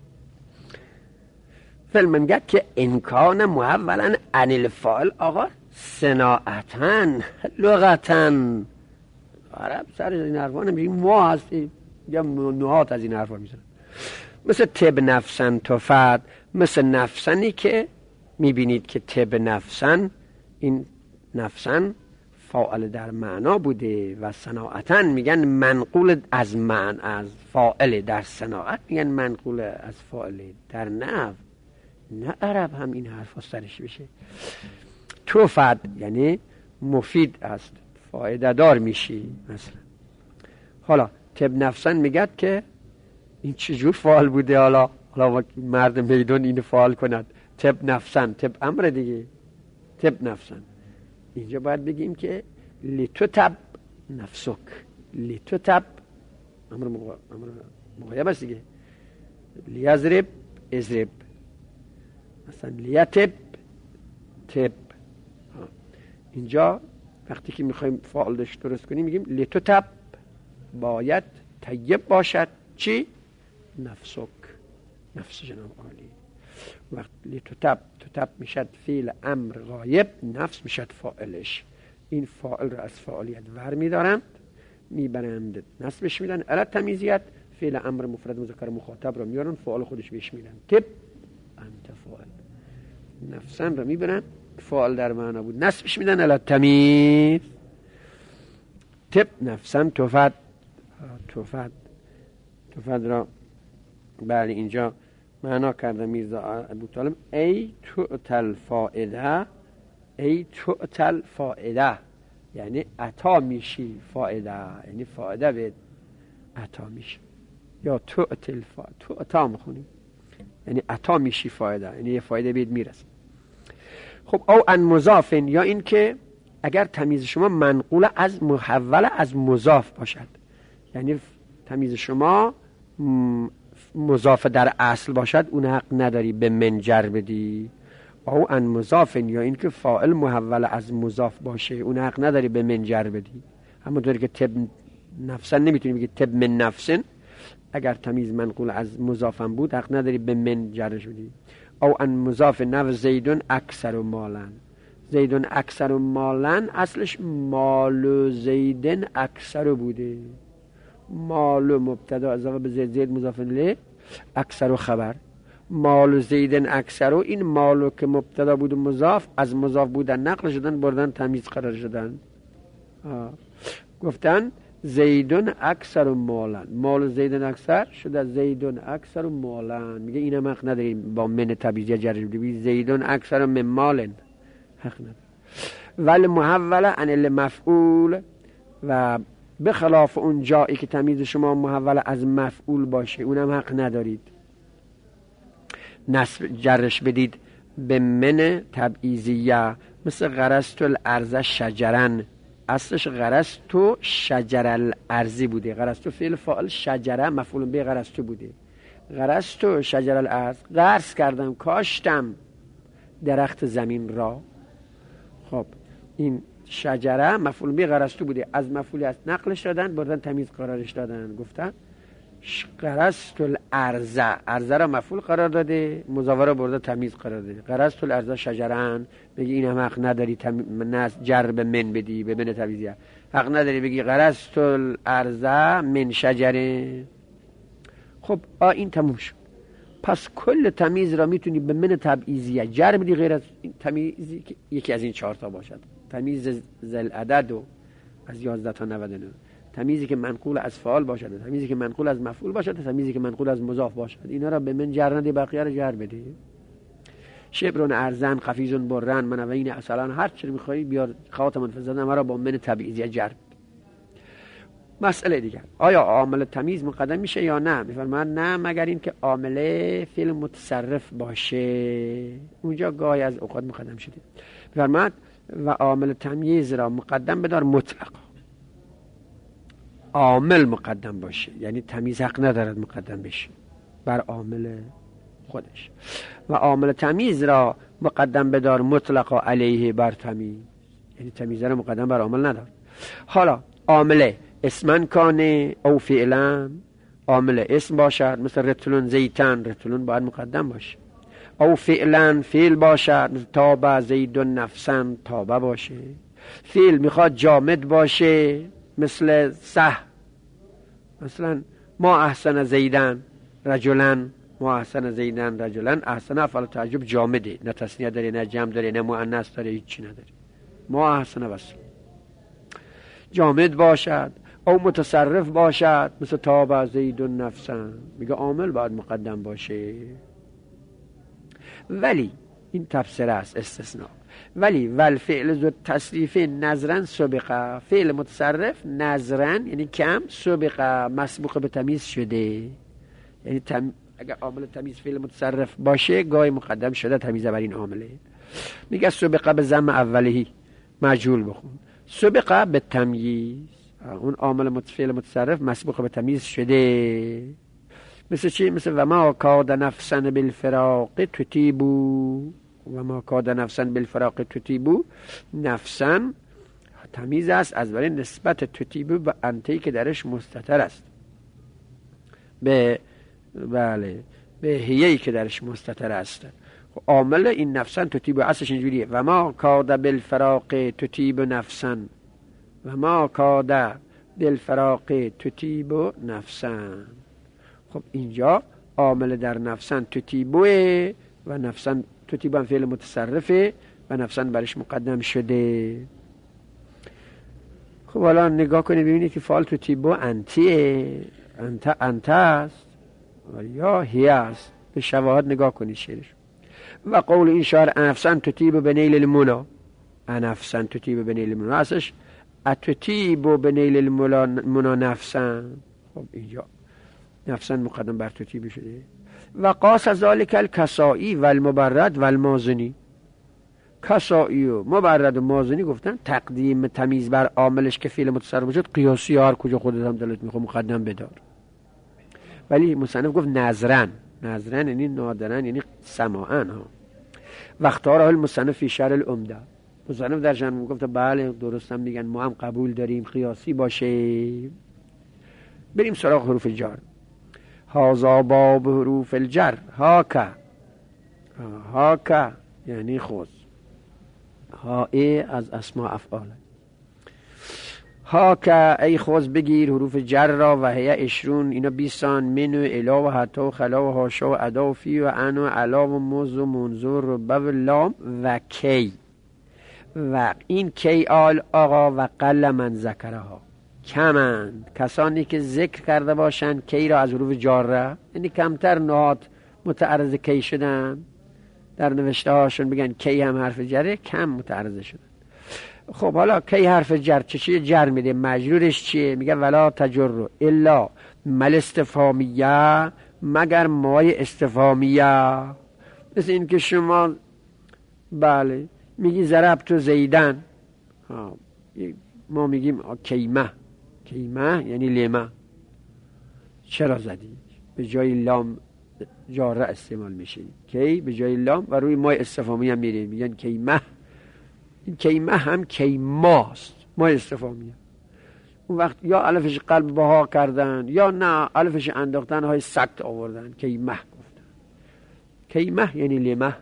فیلم میگه که امکان محولا عن الفاعل، آقا صناعتن لغتن. عرب سرش این حرفا نمیشه، ما هستیم یا نهات از این حرفا میزنن. مثل تب نفسن توفد، مثل نفسنی که میبینید که تب نفسن، این نفسن فاعل در معنا بوده و صناعتن میگن منقول از معنی، از فاعل در صناعت میگن منقول از فاعل در نحو. نه عرب هم این حرفا سرش بشه. توفد یعنی مفید است، فایده دار میشی مثلا. حالا تب نفسن میگد که این چجور فعال بوده، حالا حالا مرد میدون اینو فعال کند. تب نفسن، تب امر دیگه، تب نفسن. اینجا باید بگیم که لتتب نفسک، لتتب امر مغ... امر مغیب است دیگه. لیضرب اضرب، مثلا لیتب تب. اینجا وقتی که میخوایم فعالش درست کنیم میگیم لتتب، باید طیب باشد چی؟ نفسک، نفس جناب عالی. وقت لتتب، تتب میشد فعل امر غایب، نفس میشد فاعلش. این فاعل رو از فاعلیت ور میدارند، میبرند نصبش میدن. الا تمیزیت فعل امر مفرد مذکر مخاطب رو میارن فاعل خودش بهش میدن. تب انت فاعل. نفسن رو میبرن فاعل در معنا بود نصبش میدن. الا تمیز تب نفسن تفد، تفد تفد را بله اینجا معنا کرده میرزا ابو طالب ای تؤتل فائده، ای تؤتل فائده یعنی عطا میشی فائده، یعنی فائده به عطا میشی. یا تؤتل فائده، تؤتا میخونیم یعنی عطا میشی فائده، یعنی یه فایده بهت میرسه. خب او ان مضاف، یا این که اگر تمیز شما منقول از محول از مضاف باشد، یعنی تمیز شما مضاف در اصل باشد، اون حق نداری به من جر بدی. او ان مضاف، یا این که فاعل محول از مضاف باشه، اون حق نداری به من جر بدی. همونطوری که تب نفسن نمیتونی بگی تب من نفسن، اگر تمیز منقول از مضافم بود حق نداری به من جرش بدی. او ان مضاف نو زیدون اکثر مالن، زیدون اکثر مالن اصلش مال زیدن اکثر بوده. مال مبتدا اضافه به زید، زید مضاف الیه، اکثر خبر. مال زیدن اکثر، این مالو که مبتدا بود مضاف، از مضاف بودن نقل شدن بردن تمیز قرار شدن. آه. گفتن زیدون اکثر مالن، مال زیدن اکثر شده زیدون اکثر مالن. میگه اینم حق نداری با من تبعیضیه جر بدی، زیدون اکثر من مالن حق نداری. ولی محول عن المفعول، و به خلاف اون جایی که تمیز شما محول از مفعول باشه اونم حق ندارید نصب جرش بدید به من تبعیضیه. مثل غرست الارض شجرن، اصلش غرستو شجر الارضی بوده. غرستو فعل فاعل، شجره مفعول به غرستو بوده. غرستو شجر الارض، غرس کردم کاشتم درخت زمین را. خب این شجره مفعول به غرستو بوده، از مفعولیت نقلش دادن بردن تمیز قرارش دادن، گفتن غرست الارض، ارض را مفعول قرار داده، مضاف را برده تمیز قرار داده. غرست الارض شجرن، بگی این هم حق نداری تم... جر به من بدی به من تبعیضیه. حق نداری بگی غرست الارض من شجره. خب آ این تموم شد. پس کل تمیز را میتونی به من تبعیضیه جر بدی، غیر از این تمیزی که یکی از این چهار تا باشد. تمیز ذل عدد و از یازده تا نود و نه، تمیزی که منقول از فعال باشد، تمیزی که منقول از مفعول باشد، تمیزی که منقول از مضاف باشد. اینا را به من جر ندی، بقیه را جر بده. شبرون ارزن، قفیزون برن، منوین اصلا، هر چی میخوایی بیار خاتم فزدن مرا با من تبعیضیه جر. مسئله دیگر، آیا عامل تمیز مقدم میشه یا نه؟ میفرماید نه، مگر این که عامل فعل متصرف باشه، اونجا گاهی از اوقات مقدم شده. میفرماید و عامل تمیز را مقدم بدار مطلق. عامل مقدم باشه یعنی تمیز حق ندارد مقدم بشه بر عامل خودش. و عامل تمیز را مقدم بدار مطلق علیه بر تمیز، یعنی تمیز را مقدم بر عامل ندار. حالا عامل اسمن کانه او فعلا، عامل اسم باشد مثل رتلون زیتن، رتلون باید مقدم باشه. او فعلا فعل باشد مثل تابه زیدون نفسن، تابه باشه. فعل میخواد جامد باشه مثل صح، مثلا ما احسن زیدن رجلن، ما احسن زیدن رجلن. احسن افعال تعجب جامده، نه تثنیه داره نه جمع داره نه مؤنث داره، هیچی نداره. ما احسن بس جامد باشد. او متصرف باشد مثل تابه زیدون نفسن، میگه عامل باید مقدم باشه. ولی این تفسیر است، استثناء. ولی ول فعل ذو تصریف نظرا سبقه، فعل متصرف نظرا یعنی کم، سبقه مسبوق به تمیز شده، یعنی تم... اگر عامل تمیز فعل متصرف باشه گاهی مقدم شده تمیز بر این عامله. میگه سبقه به ضم اولهی مجهول بخون، سبقه به تمییز، اون عامل فعل متصرف مسبوق به تمیز شده. مثل چی؟ مثل و ما کاد نفسا بالفراق تطیبو، و ما کاد نفسا بالفراق تطیبو، نفسا تمیز است از برای نسبت تطیبو به انتی که درش مستتر است، به بله به هیهی که درش مستتر است. عامل این نفسا تطیبو اصلش اینجوریه، و ما کاد بالفراق تطیب نفسا، و ما کاد بالفراق تطیب نفسا. خب اینجا عامل در نفسن تطیبوه و نفسن تطیبو هم فعل متصرفه و نفسن برش مقدم شده. خب حالا نگاه کنید ببینید که فعل تطیبو انتیه، انت انت است یا هی است. به شواهد نگاه کنید شعرش. و قول این شعر نفسن تطیبو به نیل المولا، نفسن تطیبو به نیل المولا اصلش اتطیبو به نیل المولا نفسن. خب اینجا نفسن مقدم بر تطیب شده. و قاس ذالک الکسائی و المبرد و المازنی، کسائی و مبرد و مازنی گفتن تقدیم تمیز بر عاملش که فعل متصرف باشد قیاسی، هر کجا خودت هم دلت میخواد مقدم بدار. ولی مصنف گفت نظرن، نظرن یعنی نادرن یعنی سماعن ها. و اختاره المصنف فی شرح العمده، مصنف در شرح گفت بله درستم میگن، ما هم قبول داریم قیاسی باشه. بریم سراغ حروف جر. هازا باب حروف الجر، هاکا، هاکا یعنی خود، هایی از اسماء افعال، هاکا ای خوز بگیر حروف جر را، و هی اشرون اینا بیسان، منو الا و حتی و خلا و هاشا و ادا و فی و ان و علا و موز و منظور و بو لام و کی. و این کی آل آقا و قل من ذکرها، کمند کسانی که ذکر کرده باشند کی را از حروف جاره، یعنی کمتر نهاد متعرض کی شدن در نوشته هاشون بگن کی هم حرف جره، کم متعرض شدن. خب حالا کی حرف جر چه جر میده؟ مجرورش چیه؟ میگه ولا تجر الا مل استفهامیه، مگر مای استفهامیه. مثل این که شما بله میگی ضربت زیدن، ما میگیم کیمه، کیمه یعنی لیمه، چرا زدی؟ به جای لام جاره استعمال میشه، کی به جای لام و روی مای استفهامی هم میره، میگن کیمه. این کیمه هم کیماست، مای استفهامی. اون وقت یا الفش قلب بها کردن یا نه الفش انداختن های سکت آوردن، کیمه گفتن. کیمه یعنی لیمه،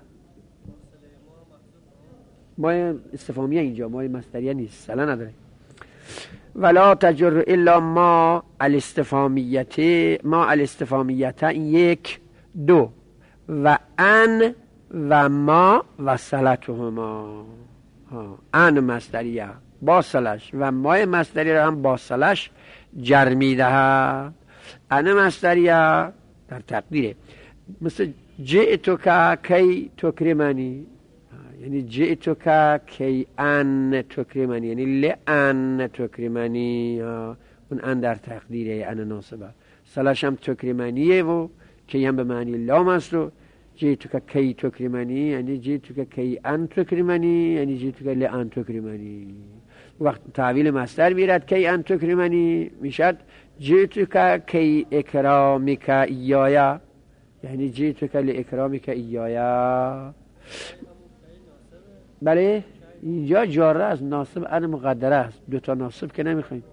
مای استفهامیه اینجا، مای مصدریه نیست، سلا نداره. ولا تجر الا ما الاستفهامیت، ما الاستفهامیت یک دو، و ان و ما و صلتهما، ان مصدریه با صلش و ما مصدریه هم با صلش جر میدهد. ان مصدریه در تقدیره، مثل جئتو که کی تکرمنی، یعنی جئتو که کی ان تکرمنی، یعنی لئن تکرمنی، اون ان در تقدیره، ان ناصبه. صلش هم تکرمنیه و کی هم به معنی لام است. و جئتو که کی تکرمنی یعنی جئتو که کی ان تکرمنی، یعنی جئتو که لئن تکرمنی. وقت تعویل مصدر میرد کی ان تکرمنی میشد جئتو که کی اکرامک ایایا، یعنی جئتو که لاکرامک ایایا. بله اینجا جاره است، ناصب ان مقدره است. دو تا ناصب که نمیخوایم،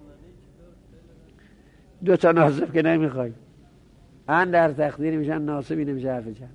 دو تا ناصب که نمیخوایم، ان در تقدیر میشن، ناصبی نمیشه حرف جر.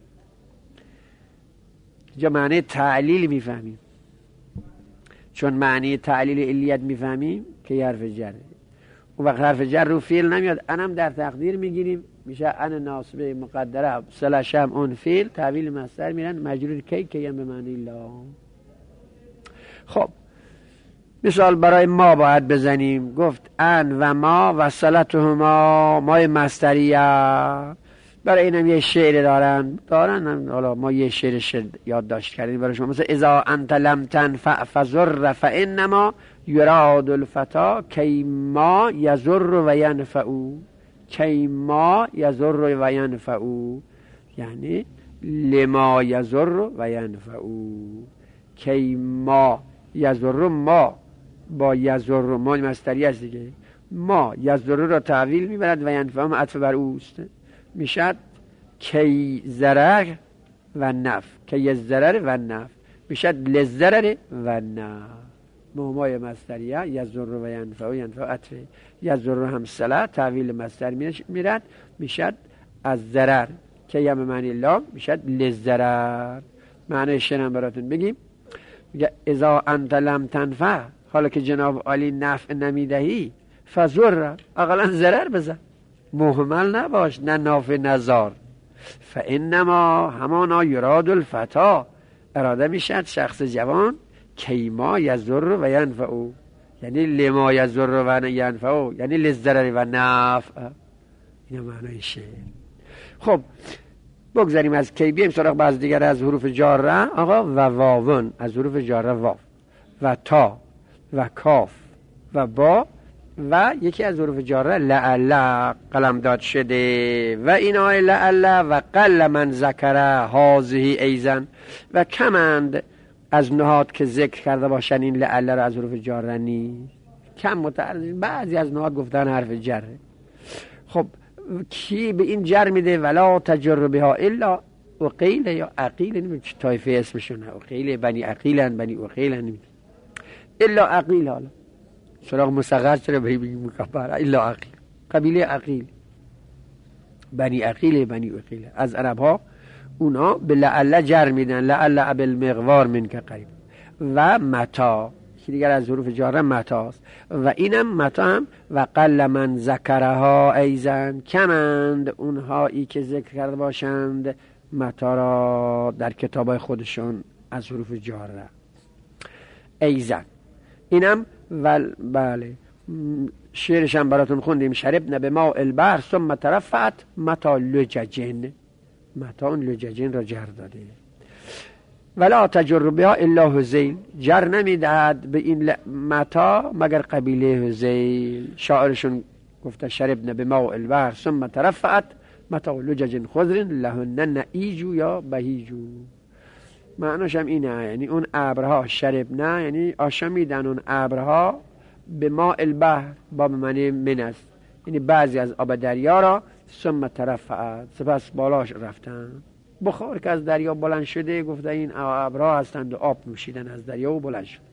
اینجا معنی تعلیل میفهمیم، چون معنی تعلیل علیت میفهمیم که حرف جره. اون وقت حرف جر رو فعل نمیاد، انم در تقدیر میگیریم میشه ان ناصبه مقدره، صلش هم اون فعل، تعویل مصدر میرن مجرور کی کی هم به معنی لام. خب مثال برای ما باید بزنیم، گفت ان و ما و صلتهما، مای مصدریه. برای اینم یه شعر دارن دارن حالا ما یه شعر شعر یادداشت کردیم برای شما، مثل اذا انت لم تنفع فضر فانما یراد الفتا کیما یضر و ینفع، کیما یضر و ینفع یعنی لما یضر و ینفع، کیما یضر ما با یضر ما مصدری است دیگه، ما یضر را تعویل میبرد و ینفع هم عطف بر اوست، میشد کی ضرر و نفع، کی ضرر و نفع میشد لضرر و نفع، مهمای مصدریه یضر و ینفع و ینفع عطف، یضر هم صله تعویل مصدر میرد میشد از ضرر، کی هم معنی لام میشد لضرر. معنی شنم براتون بگیم، میگه اذا انت لم تنفع، حالا که جناب عالی نفع نمیدهی، فضر اقلا ضرر بزن، مهمل نباش، نه نافع نزار، فانما همانا یراد الفتا، اراده میشد شخص جوان، کیما یضر و ینفع یعنی لما یضر و ینفع یعنی للضرر و نفع. این معنی شعر. خب بگذاریم از کی بیم سراغ بعض دیگر از حروف جاره. آقا و واون از حروف جاره، واو و تا و کاف و با و یکی از حروف جاره لعل قلم داد شده و اینا لعل و قل من ذکره هازهی ایزن و کمند از نهاد که ذکر کرده باشن این لعل را از حروف جاره نیست، کم متعرض، بعضی از نهاد گفتن حرف جره. خب کی به این جر میده؟ ولا تجر بها الا عقیل یا عقیل، نمیدونم چه طایفه اسمشونه، عقیل بنی عقیلن بنی عقیلن نمیدونم، الا عقیل. حالا سراغ مصغر چرا به بگیم مکبر؟ الا عقیل، قبیله عقیل، بنی عقیل بنی عقیل. از عرب ها اونا به لعل جر میدن، لعل بالمغوار من که قریب. و متا که دیگر از حروف جاره متاست و اینم متا هم و قل من ذکرها ایزن، کمند اونهایی که ذکر کرده باشند متا را در کتابای خودشون از حروف جاره ایزن. اینم ول بله شعرش هم براتون خوندیم، شربنا به ماء البحر ثم ترفعت متا لججن، متا اون لججن را جر داده. ولا تجر بها الا هذیل، جر نمیدهد به این متا مگر قبیله هذیل. شاعرشون گفته شربنا به ماء البحر ثم ترفعت متا لججن خضر لهن نعیجو یا بهیجو. معناش هم اینه، یعنی اون ابرها شربنا یعنی آشامیدن اون ابرها به ماء البحر، با معنی من است، یعنی بعضی از آب دریا را ثم ترفعت سپس بالاش رفتن. بخار که از دریا بلند شده گفته این ابرها هستند و آب نوشیدن از دریا و بلند شد.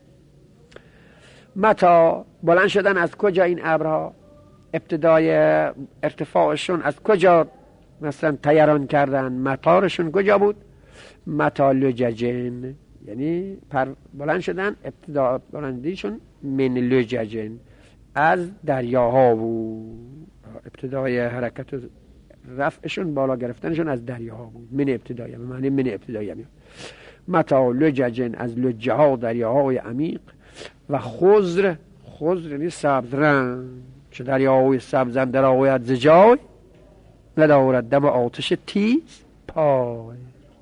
متا بلند شدن از کجا این ابرها؟ ابتدای ارتفاعشون از کجا مثلا طیران کردن؟ مطارشون کجا بود؟ متا لججن یعنی پر بلند شدن، ابتدا بلندیشون من لججن از دریاها بود، ابتدای حرکت و رفعشون بالا گرفتنشون از دریاها بود. من ابتدایی به معنی من ابتدایی میاد. متا لججن از لجه ها دریاهای عمیق و خضر، خضر یعنی سبز رنگ، چه دریاهای سبزم در آوید زجای ندارد دم آتش تیز پای.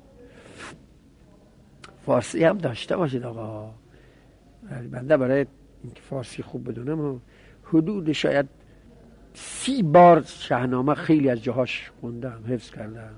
فارسی هم داشته باشید آقا، بنده برای اینکه فارسی خوب بدونم حدود شاید سی بار شاهنامه خیلی از جاهاش خوندم، حفظ کردم.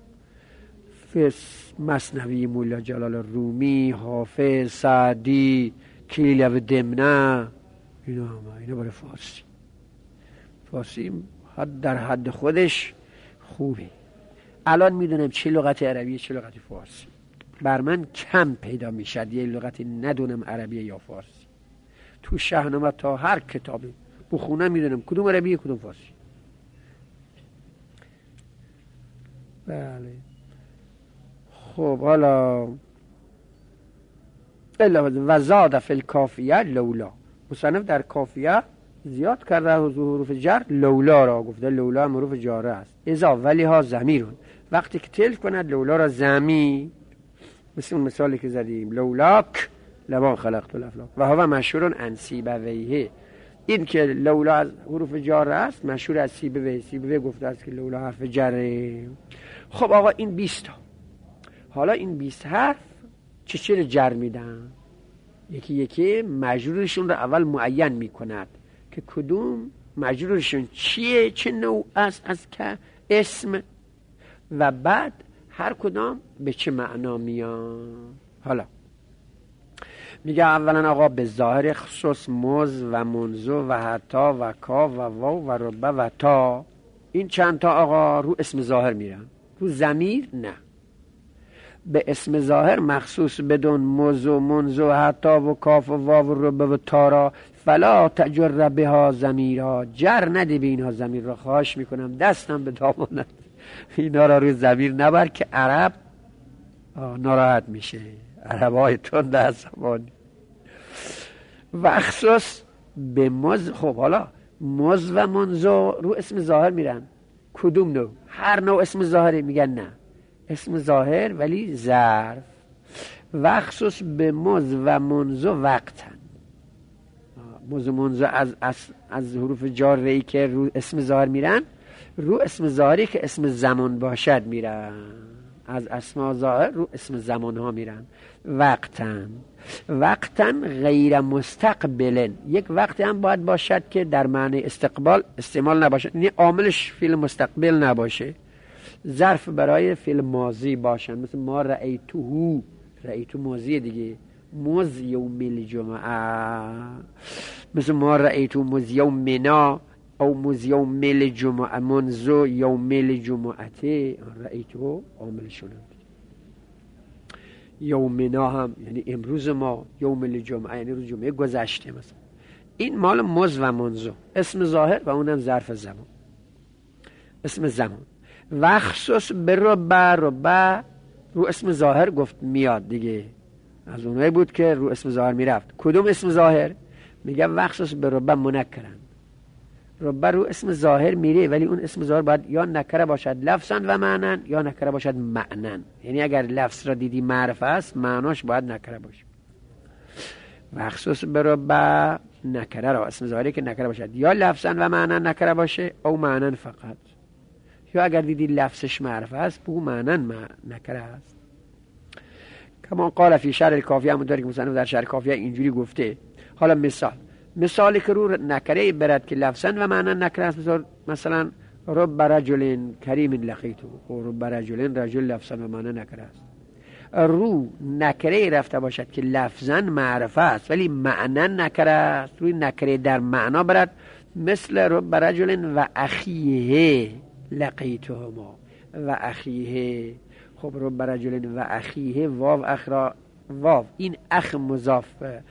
فس مثنوی مولا جلال رومی، حافظ، سعدی، کلیله و دمنه، اینا همه اینا برای فارسی. فارسی حد در حد خودش خوبه. الان میدونم چه لغت عربیه چه لغت فارسی، بر من کم پیدا میشد یه لغتی ندونم عربیه یا فارسی. تو شاهنامه تا هر کتابی بخونم میدونم کدوم عربیه کدوم فارسی. بله خب حالا و زاد فی الکافیه لولا، مصنف در کافیه زیاد کرده حروف جر لولا را، گفته لولا هم حروف جاره است. اذا ولی ها ضمیرون، وقتی که تلف کند لولا را ضمیر، مثل اون مثالی که زدیم لولاک لما خلقت الافلاک و هو مشهور عن سیبویه، این که لولا از حروف جار است مشهور از سیبوی سیبوی گفته است که لولا حرف جره. خب آقا این بیست تا، حالا این بیست حرف چه چه جر میدن؟ یکی یکی مجرورشون رو اول معین میکند که کدوم مجرورشون چیه، چه نوع است از که اسم، و بعد هر کدام به چه معنا میان. حالا میگه اولا آقا به ظاهر خصوص مز و منزو و حتا و کا و واو و ربه و تا، این چند تا آقا رو اسم ظاهر میرن، رو ضمیر نه. به اسم ظاهر مخصوص بدون مز و منزو و حتا و کاف و واو و ربه و تا را فلا تجر بها ضمیرا، جر نده به اینها ضمیر را، خواهش میکنم دستم به دامانت اینا را روی ضمیر نبر که عرب ناراحت میشه، عرب های تند از زبانی. وخصوص به مز، خب حالا مز و منزو رو اسم ظاهر میرن، کدوم نوع؟ هر نوع اسم ظاهری؟ میگن نه، اسم ظاهر ولی ظرف. وخصوص به مز و منزو وقتن، مز و منزو از, از, از حروف جاری که رو اسم ظاهر میرن، رو اسم ظاهری که اسم زمان باشد میرن، از اسما ظاهر رو اسم زمان ها میرن. وقتن وقتن غیر مستقبلن، یک وقتی هم باید باشد که در معنی استقبال استعمال نباشد، یعنی عاملش فعل مستقبل نباشه، ظرف برای فعل ماضی باشن، مثل ما رأیتوهو، رأیتو ماضی دیگه، مز یوم الجمعه، مثل ما رأیتو مز یوم منا او مز یوم الجمعه منذ یوم الجمعه، رأیتو عاملشون یومنا هم یعنی امروز ما، یوم الجمعه یعنی روز جمعه گذشته. مثلا این مال مز و منزو، اسم ظاهر و اونم ظرف زمان، اسم زمان. وخصوص به ربه، ربه رو اسم ظاهر گفت میاد دیگه، از اونایی بود که رو اسم ظاهر میرفت. کدوم اسم ظاهر؟ میگه وخصوص به ربه منکرن، ربه رو اسم ظاهر میره ولی اون اسم ظاهر باید یا نکره باشد لفظا و معنن یا نکره باشد معنن، یعنی اگر لفظ را دیدی معرفه است معناش باید نکره باشه. مخصوص به ربه نکره را اسم ظاهری که نکره باشد یا لفظا و معنن نکره باشه او معنن فقط، یا اگر دیدی لفظش معرفه است بگو معنن نکره است. کما قال فی شرح الکافیه، همون داری که مصنف در شرح کافیه اینجوری گفته. حالا مثال مثالی که رو نکره برد که لفظا و معنن نکره است، مثلا مثلا رب رجل کریم لقیتو، رب رجل رجل لفظا و معنن نکره است. رو نکره رفته باشد که لفظا معرفه است ولی معنن نکره است، روی نکره در معنا برد، مثل رب رجل و اخیه لقیتهما و اخیه. خب رب رجل و اخیه، واو اخرا، واو این اخ مضاف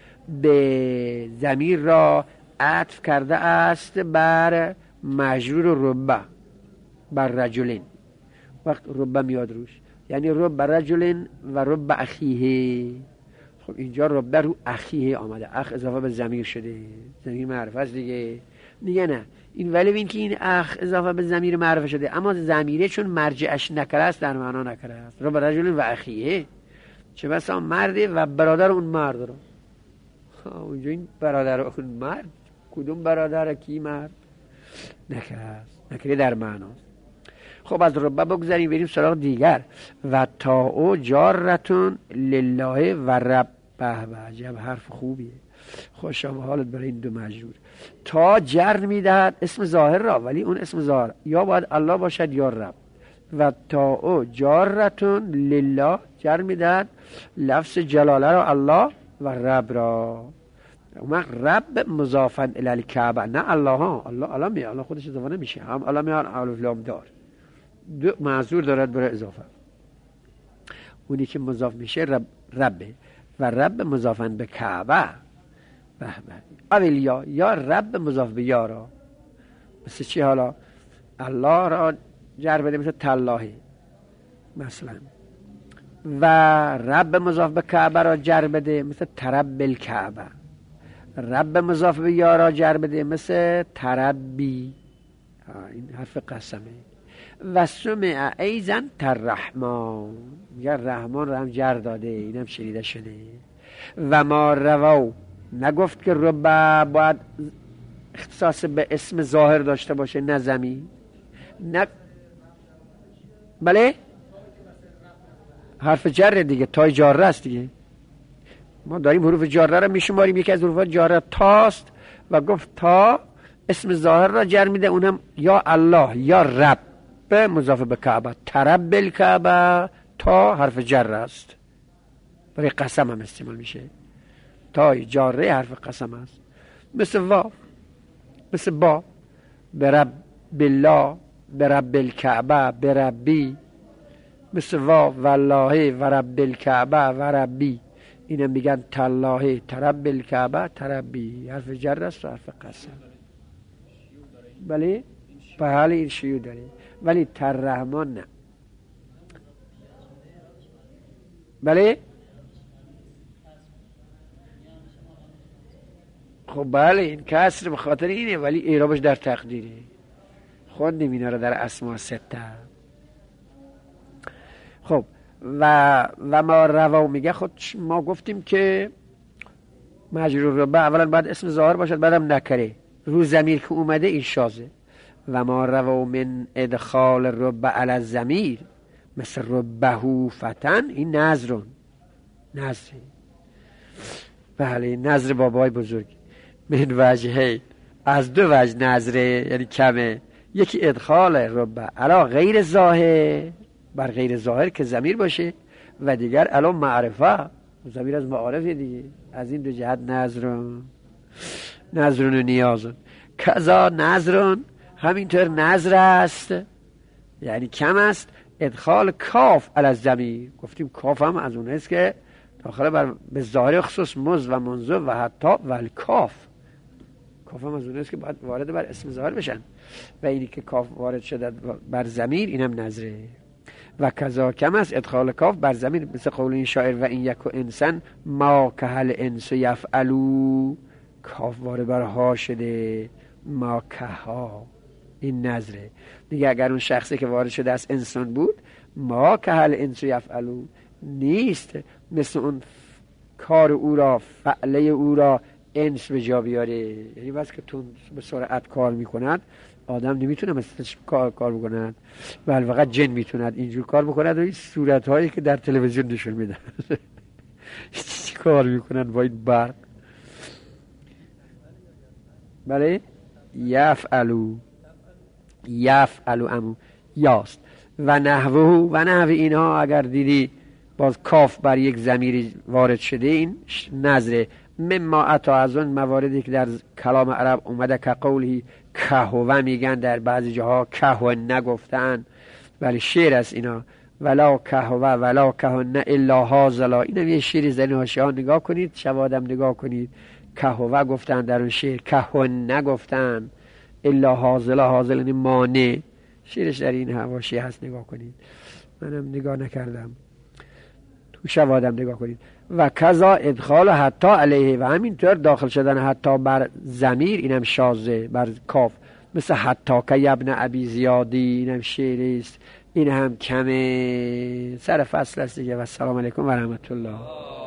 به ضمیر را عطف کرده است بر مجرور ربه، بر رجلین، وقت ربه میاد روش، یعنی رب رجل و رب اخیه. خب اینجا رب رو اخیه آمده، اخ اضافه به ضمیر شده، ضمیر معرفه است دیگه. دیگه نه این ولی این که این اخ اضافه به ضمیر معرفه شده، اما ضمیره چون مرجعش نکره است در معنا نکره است. رب رجل و اخیه، چه بسا مرده و برادر اون مرد رو، اونجا این برادر اون مرد، کدوم برادر کی مرد؟ نکره است، نکره در معناست. خب از ربه بگذاریم بریم سراغ دیگر. و تا او جارتون لله و رب، به به عجب حرف خوبیه، خوشم حالت برای این دو مجرور. تا جر میدهد اسم ظاهر را، ولی اون اسم ظاهر یا باید الله باشد یا رب. و تا او جارتون لله، جر میدهد لفظ جلاله را، الله و رب را. اون رب مضافن الی الکعبه، نه الله ها، الله الله می الله خودش اضافه نمیشه، هم الله میان الف لام دار دو معذور دارد برای اضافه. اونی که مضاف میشه رب، ربه، و رب مضافن به کعبه، به به. اول یا یا رب مضاف به یا را، مثل چی؟ حالا الله را جر بده مثل تالله مثلا، و رب مضاف به کعبه را جر بده مثل ترب الکعبه، رب مضاف به یا را جر بده مثل تربی. این حرف قسمه. و سمع ایزن تررحمان، میگه رحمان را هم جر داده، اینم شنیده شده. و ما روو، نگفت که رب باید اختصاص به اسم ظاهر داشته باشه نه ضمیر. نه بله حرف جر دیگه، تای جاره است دیگه. ما داریم حروف جاره رو میشماریم، یکی از حروف جاره تاست و گفت تا اسم ظاهر را جر میده، اونم یا الله یا رب به مضاف به کعبه. ترب الکعبه تا حرف جر است، برای قسم هم استعمال میشه. تای جاره حرف قسم است، مثل وا، مثل با، برب بالله، برب الکعبه، بربی، مثل وا والله و رب الکعبه و ربی. اینم میگن تالله، ترب الکعبه، تربی، حرف جر است و حرف قسم. بله بله این شیوع داره، ولی تررحمان نه. بله خب بله این کسر به خاطر اینه، ولی اعرابش در تقدیره. خوندیم اینا رو در اسماء سته. خب و و ما روا میگه، خود ما گفتیم که مجرور رو به اولا باید اسم ظاهر باشد، بعدم نکره. رو ضمیر که اومده این شازه. و ما روا من ادخال رب علی الضمیر مثل ربهو فتن، این نظرون نظری. بله نظر بابای بزرگ. من وجهه، از دو وجه نظره یعنی کمه. یکی ادخال رب علی غیر ظاهر، بر غیر ظاهر که ضمیر باشه، و دیگر علی معرفه، ضمیر از معارفه دیگه. از این دو جهت نظرون نظرون و نیازون. کذا نظرون همینطور نظر است، یعنی کم است ادخال کاف علی الضمیر. گفتیم کاف هم از اون است که داخل بر به ظاهر خصوص مز و منذ و حتی و الکاف. کاف هم از اون است که باید وارد بر اسم ظاهر بشن، و اینی که کاف وارد شده بر ضمیر اینم نظره. و کذا کم است ادخال کاف بر ضمیر، مثل قول این شاعر و این یک و انسان ما که هل انس یفعلو، کاف وارد بر ها شده، ما که ها، این نظره دیگه. اگر اون شخصی که وارد شده از انسان بود، ما که هل انس یفعلو نیست مثل اون کار او را، فعله او را انس به جا بیاره. یعنی بس که تون به سرعت کار میکند، آدم نمیتونه مثل کار کار بکند، بل فقط جن میتوند اینجور کار بکند. و این صورت هایی که در تلویزیون نشون میدن چی کار میکنند با این برق. بله یفعلو، یفعلو امو یاست. و نحوه و نحو اینها اگر دیدی باز کاف بر یک ضمیر وارد شده، این نظره. مما اتا از اون مواردی که در کلام عرب اومده که قولی کهوه میگن، در بعضی جاها کهوه نگفتن، ولی شعر است اینا. ولا کهوه ولا کهوه الا هازلا، اینم یه شعری زنی هاشی ها نگاه کنید، شوادم نگاه کنید. کهوه گفتن در اون شعر، کهوه نگفتن الا هازلا، هازلا یعنی مانع. شعرش در این حواشی هست، نگاه کنید. منم نگاه نکردم، تو شوادم نگاه کنید. و کذا ادخال حتی علیه، و همینطور داخل شدن حتی بر ضمیر، اینم شازه بر کاف، مثل حتی که ابن ابی زیادی، اینم شعری است، این هم کمه. سر فصل است دیگه. و السلام علیکم و رحمت الله.